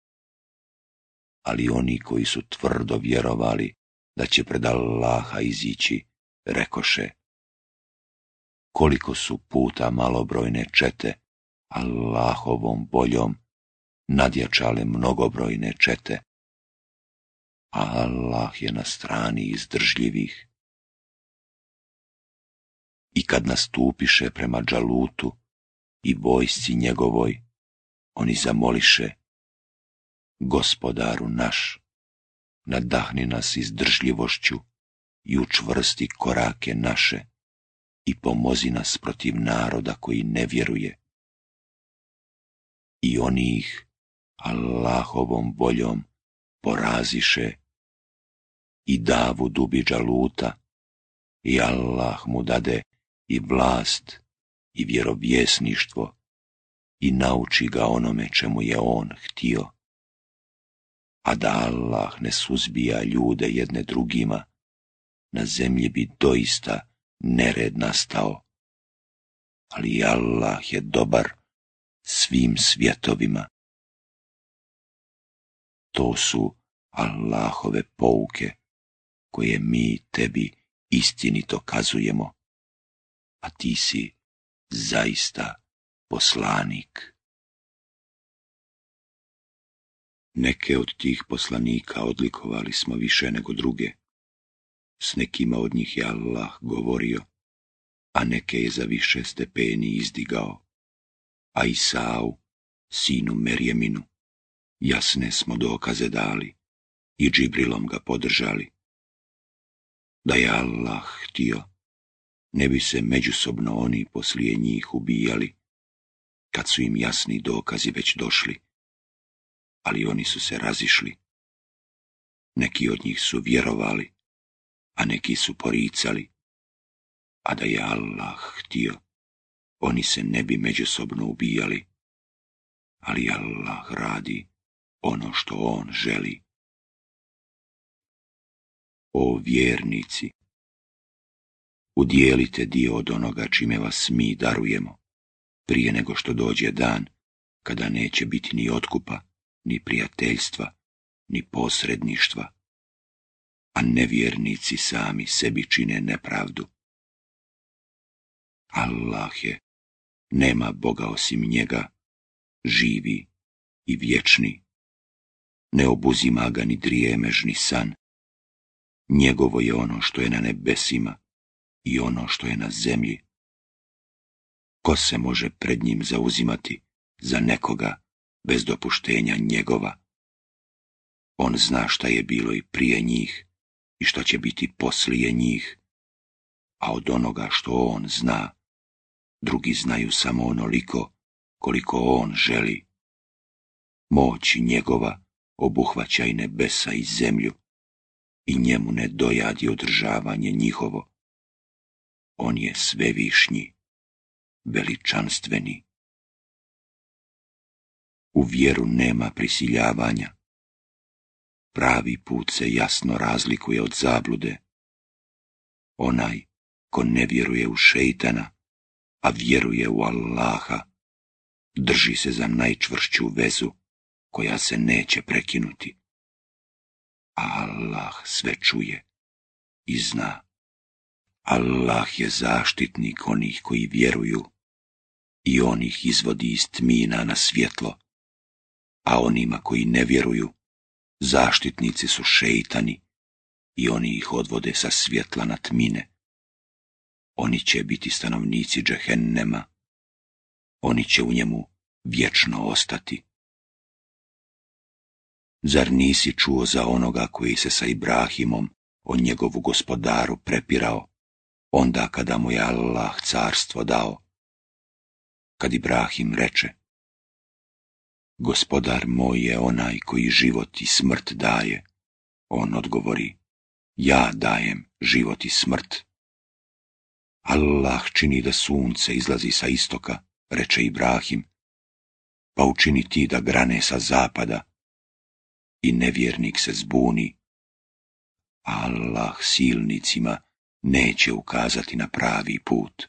Ali oni koji su tvrdo vjerovali da će pred Allaha izići, rekoše, koliko su puta malobrojne čete Allahovom voljom nadjačale mnogobrojne čete, a Allah je na strani izdržljivih. I kad nastupiše prema Džalutu i vojsci njegovoj, oni zamoliše, Gospodaru naš, nadahni nas izdržljivošću i učvrsti korake naše i pomozi nas protiv naroda koji ne vjeruje. I oni ih Allahovom voljom poraziše i Davud ubi Džaluta i Allah mu dade i vlast i vjerovjesništvo i nauči ga onome čemu je on htio. A da Allah ne suzbija ljude jedne drugima, na zemlji bi doista nered nastao. Ali Allah je dobar svim svjetovima. To su Allahove pouke koje mi tebi istinito kazujemo, a ti si zaista poslanik. Neke od tih poslanika odlikovali smo više nego druge. S nekima od njih je Allah govorio, a neke je za više stepeni izdigao. A Isau, sinu Merjeminu, jasne smo dokaze dali i Džibrilom ga podržali. Da je Allah htio, ne bi se međusobno oni poslije njih ubijali, kad su im jasni dokazi već došli. Ali oni su se razišli. Neki od njih su vjerovali, a neki su poricali. A da je Allah htio, oni se ne bi međusobno ubijali. Ali Allah radi ono što on želi. O vjernici, udjelite dio od onoga čime vas mi darujemo, prije nego što dođe dan, kada neće biti ni otkupa, ni prijateljstva, ni posredništva, a nevjernici sami sebi čine nepravdu. Allah je, nema Boga osim njega, živi i vječni, ne obuzima ga ni drijemež ni san. Njegovo je ono što je na nebesima i ono što je na zemlji. Ko se može pred njim zauzimati za nekoga bez dopuštenja njegova? On zna šta je bilo i prije njih i što će biti poslije njih. a od onoga što on zna, drugi znaju samo onoliko koliko on želi. Moći njegova obuhvaća i nebesa i zemlju, i njemu ne dojadi održavanje njihovo. On je svevišnji, veličanstveni. U vjeru nema prisiljavanja. Pravi put se jasno razlikuje od zablude. Onaj ko ne vjeruje u šeitana, a vjeruje u Allaha, drži se za najčvršću vezu koja se neće prekinuti. A Allah sve čuje i zna. Allah je zaštitnik onih koji vjeruju i on ih izvodi iz tmina na svjetlo, a onima koji ne vjeruju zaštitnici su šeitani i oni ih odvode sa svjetla na tmine. Oni će biti stanovnici džehennema, oni će u njemu vječno ostati. Zar nisi čuo za onoga koji se sa Ibrahimom o njegovu gospodaru prepirao, onda kada mu je Allah carstvo dao? Kad Ibrahim reče: Gospodar moj je onaj koji život i smrt daje, on odgovori: ja dajem život i smrt. Allah čini da sunce izlazi sa istoka, reče Ibrahim, pa učini ti da grane sa zapada. I nevjernik se zbuni, a Allah silnicima neće ukazati na pravi put.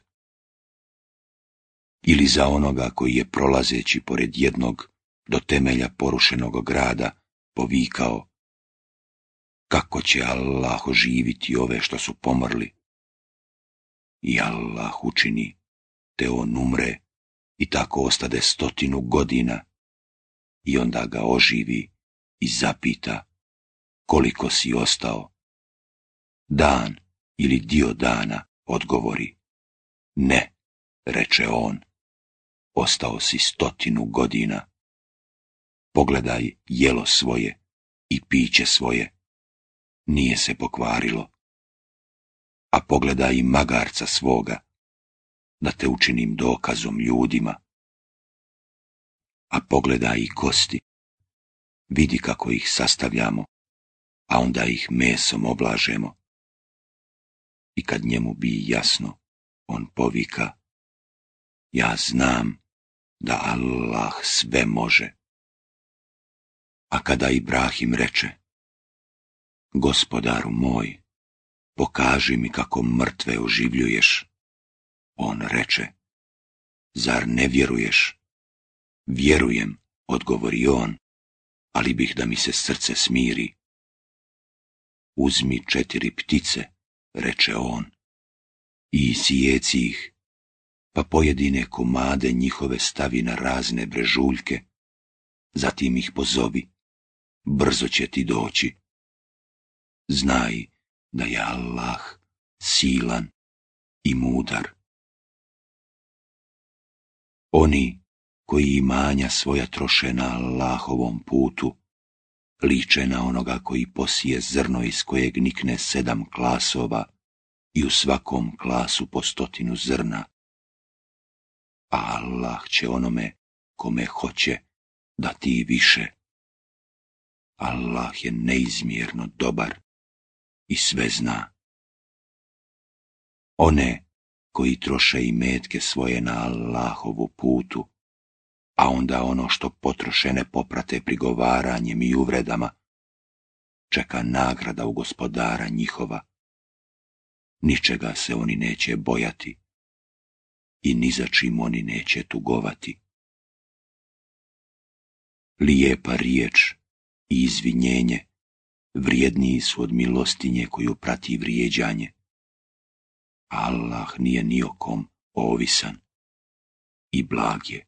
Ili za onoga koji je prolazeći pored jednog do temelja porušenog grada povikao: kako će Allah oživiti ove što su pomrli? I Allah učini, te on umre i tako ostade stotinu godina, i onda ga oživi i zapita: koliko si ostao? Dan ili dio dana, odgovori: ne, reče on, ostao si stotinu godina. Pogledaj jelo svoje i piće svoje, nije se pokvarilo. A pogledaj i magarca svoga, da te učinim dokazom ljudima. A pogledaj i kosti, vidi kako ih sastavljamo, a onda ih mesom oblažemo. I kad njemu bi jasno, on povika: ja znam da Allah sve može. A kada Ibrahim reče: gospodaru moj, pokaži mi kako mrtve oživljuješ, on reče: zar ne vjeruješ? Vjerujem, odgovori on, ali bih da mi se srce smiri. Uzmi četiri ptice, reče on, i sjeci ih, pa pojedine komade njihove stavi na razne brežuljke, zatim ih pozovi, brzo će ti doći. Znaj da je Allah silan i mudar. Oni koji imanja svoja troše na Allahovom putu, liče na onoga koji posije zrno iz kojeg nikne sedam klasova i u svakom klasu po stotinu zrna. A Allah će onome kome hoće dati više. Allah je neizmjerno dobar i sve zna. One koji troše imetke svoje na Allahovu putu, a onda ono što potroše ne poprate prigovaranjem i uvredama, čeka nagrada u gospodara njihova. Ničega se oni neće bojati i ni za čim oni neće tugovati. Lijepa riječ i izvinjenje vrijedniji su od milostinje koju prati vrijeđanje. Allah nije ni o kom ovisan i blag je.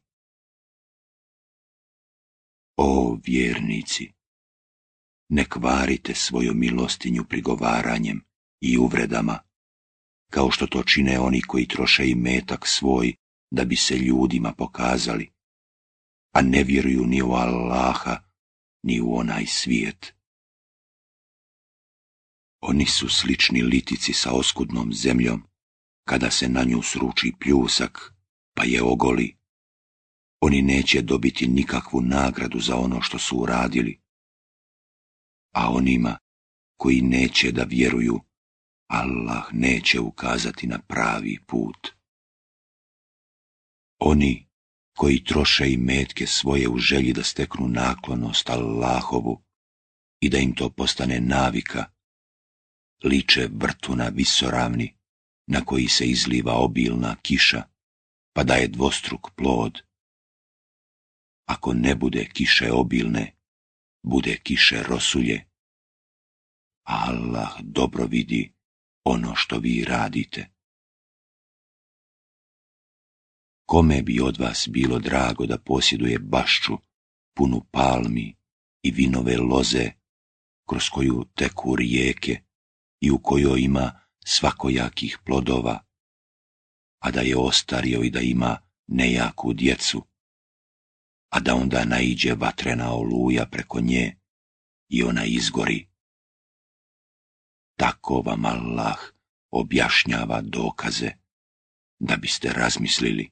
O vjernici, ne kvarite svoju milostinju prigovaranjem i uvredama, kao što to čine oni koji troše imetak svoj da bi se ljudima pokazali, a ne vjeruju ni u Allaha, ni u onaj svijet. Oni su slični litici sa oskudnom zemljom, kada se na nju sruči pljusak, pa je ogoli, oni neće dobiti nikakvu nagradu za ono što su uradili. A onima koji neće da vjeruju, Allah neće ukazati na pravi put. Oni koji troše imetke svoje u želji da steknu naklonost Allahovu i da im to postane navika, liče vrtu na visoravni na koji se izliva obilna kiša, pa daje dvostruk plod. Ako ne bude kiše obilne, bude kiše rosulje. Allah dobro vidi ono što vi radite. Kome bi od vas bilo drago da posjeduje bašču punu palmi i vinove loze, kroz koju teku rijeke i u kojoj ima svakojakih plodova, a da je ostario i da ima nejaku djecu, a da onda naiđe vatrena oluja preko nje i ona izgori. Tako vam Allah objašnjava dokaze da biste razmislili.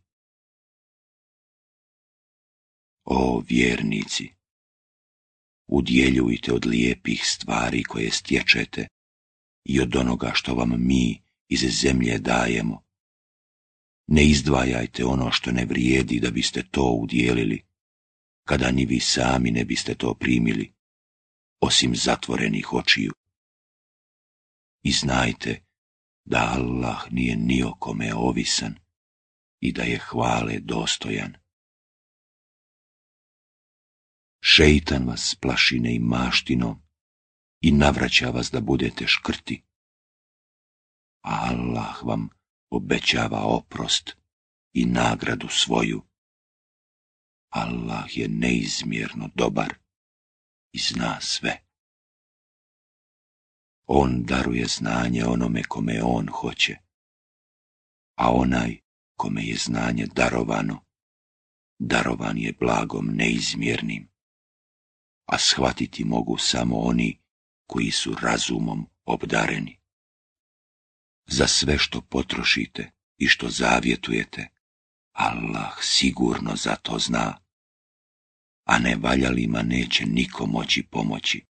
O vjernici, udjeljujte od lijepih stvari koje stječete i od onoga što vam mi iz zemlje dajemo. Ne izdvajajte ono što ne vrijedi da biste to udjelili, kada ni vi sami ne biste to primili, osim zatvorenih očiju. I znajte da Allah nije ni o kome ovisan i da je hvale dostojan. Šeitan vas plaši neimaštinom i navraća vas da budete škrti, a Allah vam obećava oprost i nagradu svoju. Allah je neizmjerno dobar i zna sve. On daruje znanje onome kome on hoće, a onaj kome je znanje darovano, darovan je blagom neizmjernim, a shvatiti mogu samo oni koji su razumom obdareni. Za sve što potrošite i što zavjetujete, Allah sigurno za to zna, a nevaljalima neće niko moći pomoći.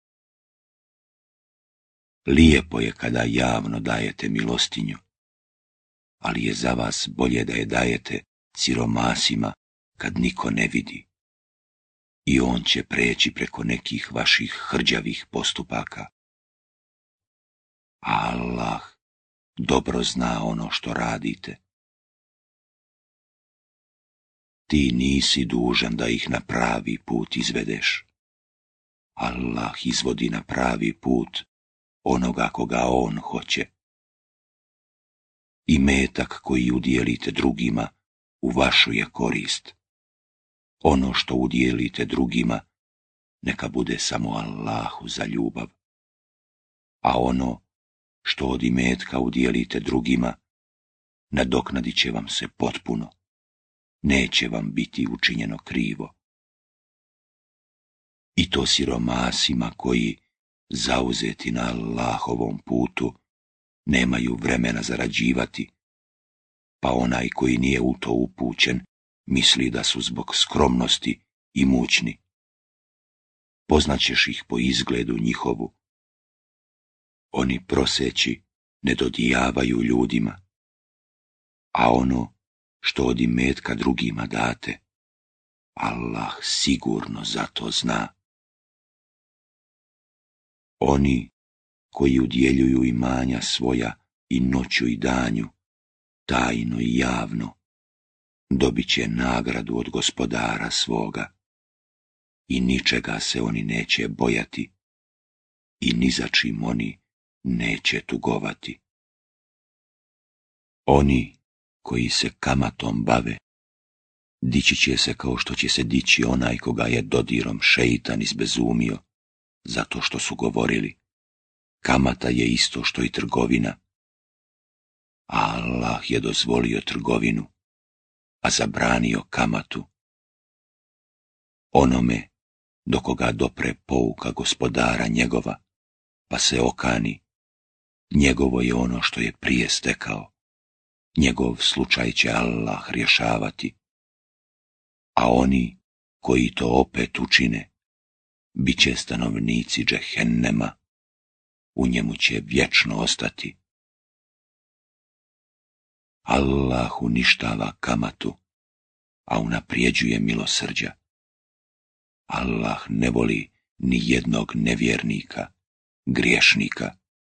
Lijepo je kada javno dajete milostinju, ali je za vas bolje da je dajete siromasima kad niko ne vidi. I on će preći preko nekih vaših hrđavih postupaka. Allah dobro zna ono što radite. Ti nisi dužan da ih na pravi put izvedeš. Allah izvodi na pravi put onoga koga on hoće. I metak koji udjelite drugima u vašu je korist. Ono što udjelite drugima, neka bude samo Allahu za ljubav. A ono što od imetka udjelite drugima, nadoknadit će vam se potpuno. Neće vam biti učinjeno krivo. I to siromasima koji, zauzeti na Allahovom putu, nemaju vremena zarađivati, pa onaj koji nije u to upućen misli da su zbog skromnosti imućni. Poznaćeš ih po izgledu njihovu. Oni proseći ne dodijavaju ljudima, a ono što od imetka drugima date, Allah sigurno za to zna. Oni koji udjeljuju imanja svoja i noću i danju, tajno i javno, dobit će nagradu od gospodara svoga i ničega se oni neće bojati i ni za čim oni neće tugovati. Oni koji se kamatom bave, dići će se kao što će se dići onaj koga je dodirom šeitan izbezumio, zato što su govorili, kamata je isto što i trgovina, a Allah je dozvolio trgovinu, a zabranio kamatu. Onome do koga dopre pouka gospodara njegova, pa se okani, njegovo je ono što je prije stekao, njegov slučaj će Allah rješavati, a oni koji to opet učine, bit će stanovnici džehennema, u njemu će vječno ostati. Allah uništava kamatu, a unaprijeđuje milosrđa. Allah ne voli ni jednog nevjernika, griješnika.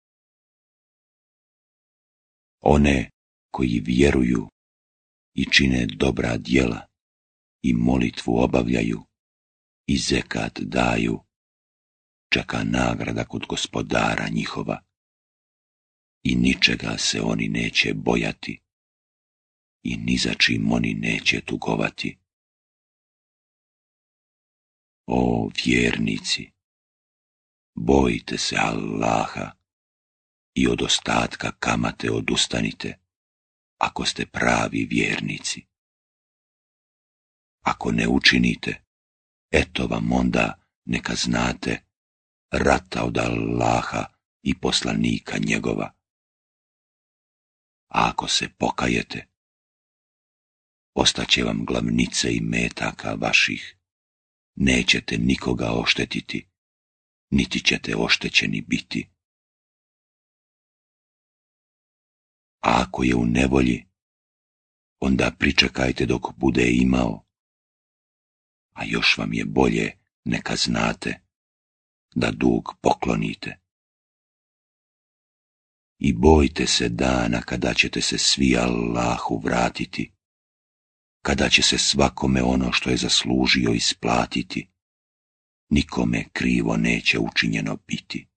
One koji vjeruju i čine dobra djela i molitvu obavljaju i zekat daju, čeka nagrada kod gospodara njihova i ničega se oni neće bojati i ni za čim oni neće tugovati. O vjernici, bojte se Allaha i od ostatka kamate odustanite, ako ste pravi vjernici. Ako ne učinite, eto vam onda neka znate rata od Allaha i poslanika njegova. A ako se pokajete, ostaće vam glavnice i metaka vaših, nećete nikoga oštetiti, niti ćete oštećeni biti. A ako je u nevolji, onda pričekajte dok bude imao, a još vam je bolje neka znate da dug poklonite. I bojte se dana kada ćete se svi Allahu vratiti, kada će se svakome ono što je zaslužio isplatiti, nikome krivo neće učinjeno biti.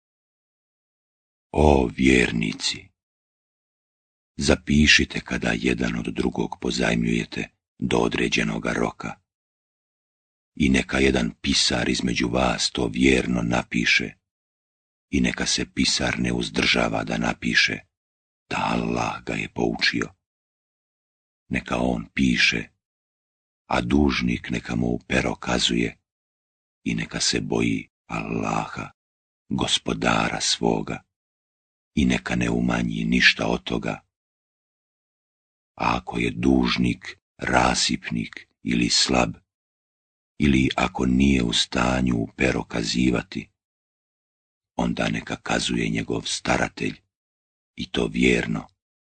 O vjernici, zapišite kada jedan od drugog pozajmljujete do određenoga roka i neka jedan pisar između vas to vjerno napiše i neka se pisar ne uzdržava da napiše da Allah ga je poučio. Neka on piše, a dužnik neka mu u pero kazuje i neka se boji Allaha, gospodara svoga, i neka ne umanji ništa od toga. A ako je dužnik rasipnik ili slab, ili ako nije u stanju u pero kazivati, onda neka kazuje njegov staratelj, i to vjerno.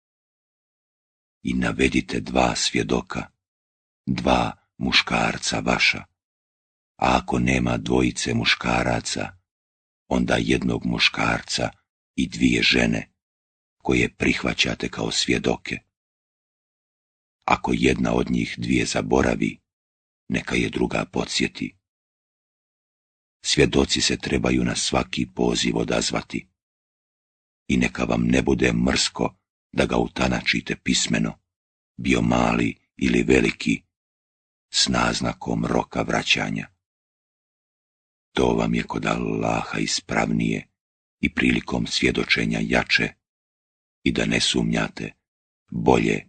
I navedite dva svjedoka, dva muškarca vaša, a ako nema dvojice muškaraca, onda jednog muškarca i dvije žene, koje prihvaćate kao svjedoke. Ako jedna od njih dvije zaboravi, neka je druga podsjeti. Svjedoci se trebaju na svaki poziv odazvati i neka vam ne bude mrsko da ga utanačite pismeno, bio mali ili veliki, s naznakom roka vraćanja. To vam je kod Allaha ispravnije i prilikom svjedočenja jače, i da ne sumnjate, bolje.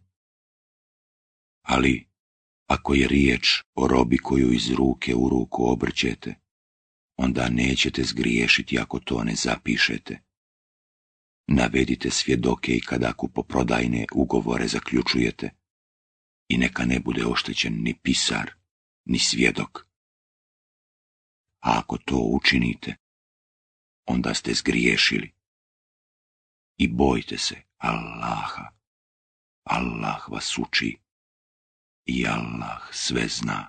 Ali, ako je riječ o robi koju iz ruke u ruku obrćete, onda nećete zgriješiti ako to ne zapišete. Navedite svjedoke i kada kupoprodajne ugovore zaključujete, i neka ne bude oštećen ni pisar, ni svjedok. A ako to učinite, onda ste zgriješili. I bojte se Allaha. Allah vas uči i Allah sve zna.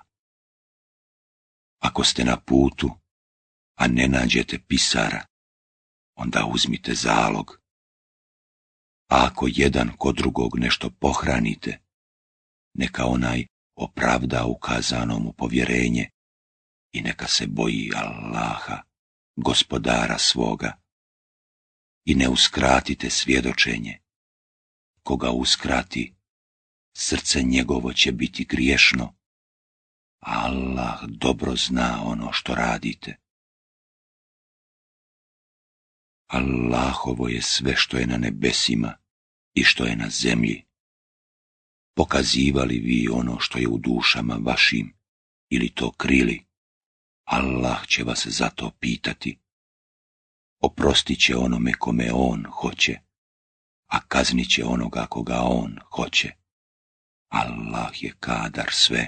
Ako ste na putu, a ne nađete pisara, onda uzmite zalog. A ako jedan kod drugog nešto pohranite, neka onaj opravda ukazano mu povjerenje i neka se boji Allaha, gospodara svoga, i ne uskratite svjedočenje. Koga uskrati, srce njegovo će biti griješno, a Allah dobro zna ono što radite. Allahovo je sve što je na nebesima i što je na zemlji. Pokazivali vi ono što je u dušama vašim ili to krili, Allah će vas za to pitati. Oprostit će onome kome on hoće, a kaznit će onoga koga on hoće. Allah je kadar sve.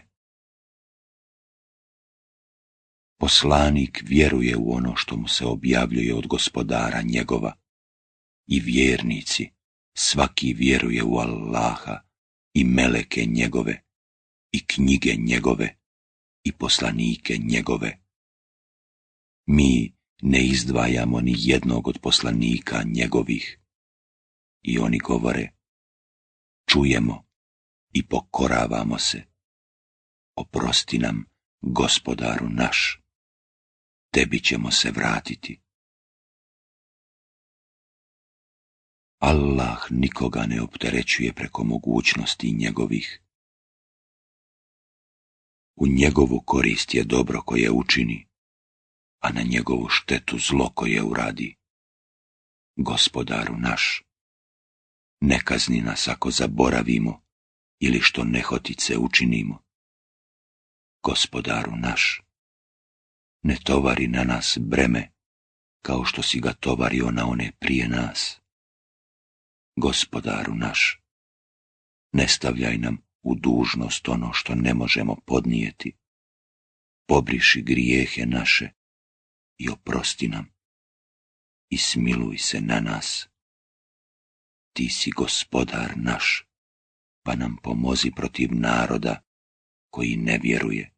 Poslanik vjeruje u ono što mu se objavljuje od Gospodara njegova i vjernici, svaki vjeruje u Allaha i meleke njegove i knjige njegove i poslanike njegove. Mi ne izdvajamo ni jednog od poslanika njegovih i oni govore, čujemo i pokoravamo se. Oprosti nam, Gospodaru naš, tebi ćemo se vratiti. Allah nikoga ne opterećuje preko mogućnosti njegovih. U njegovu korist je dobro koje učini, a na njegovu štetu zlo koje uradi. Gospodaru naš, ne kazni nas ako zaboravimo ili što nehotice učinimo. Gospodaru naš, ne tovari na nas breme kao što si ga tovario na one prije nas. Gospodaru naš, ne stavljaj nam u dužnost ono što ne možemo podnijeti. Pobriši grijehe naše i oprosti nam i smiluj se na nas. Ti si Gospodar naš, pa nam pomozi protiv naroda koji ne vjeruje.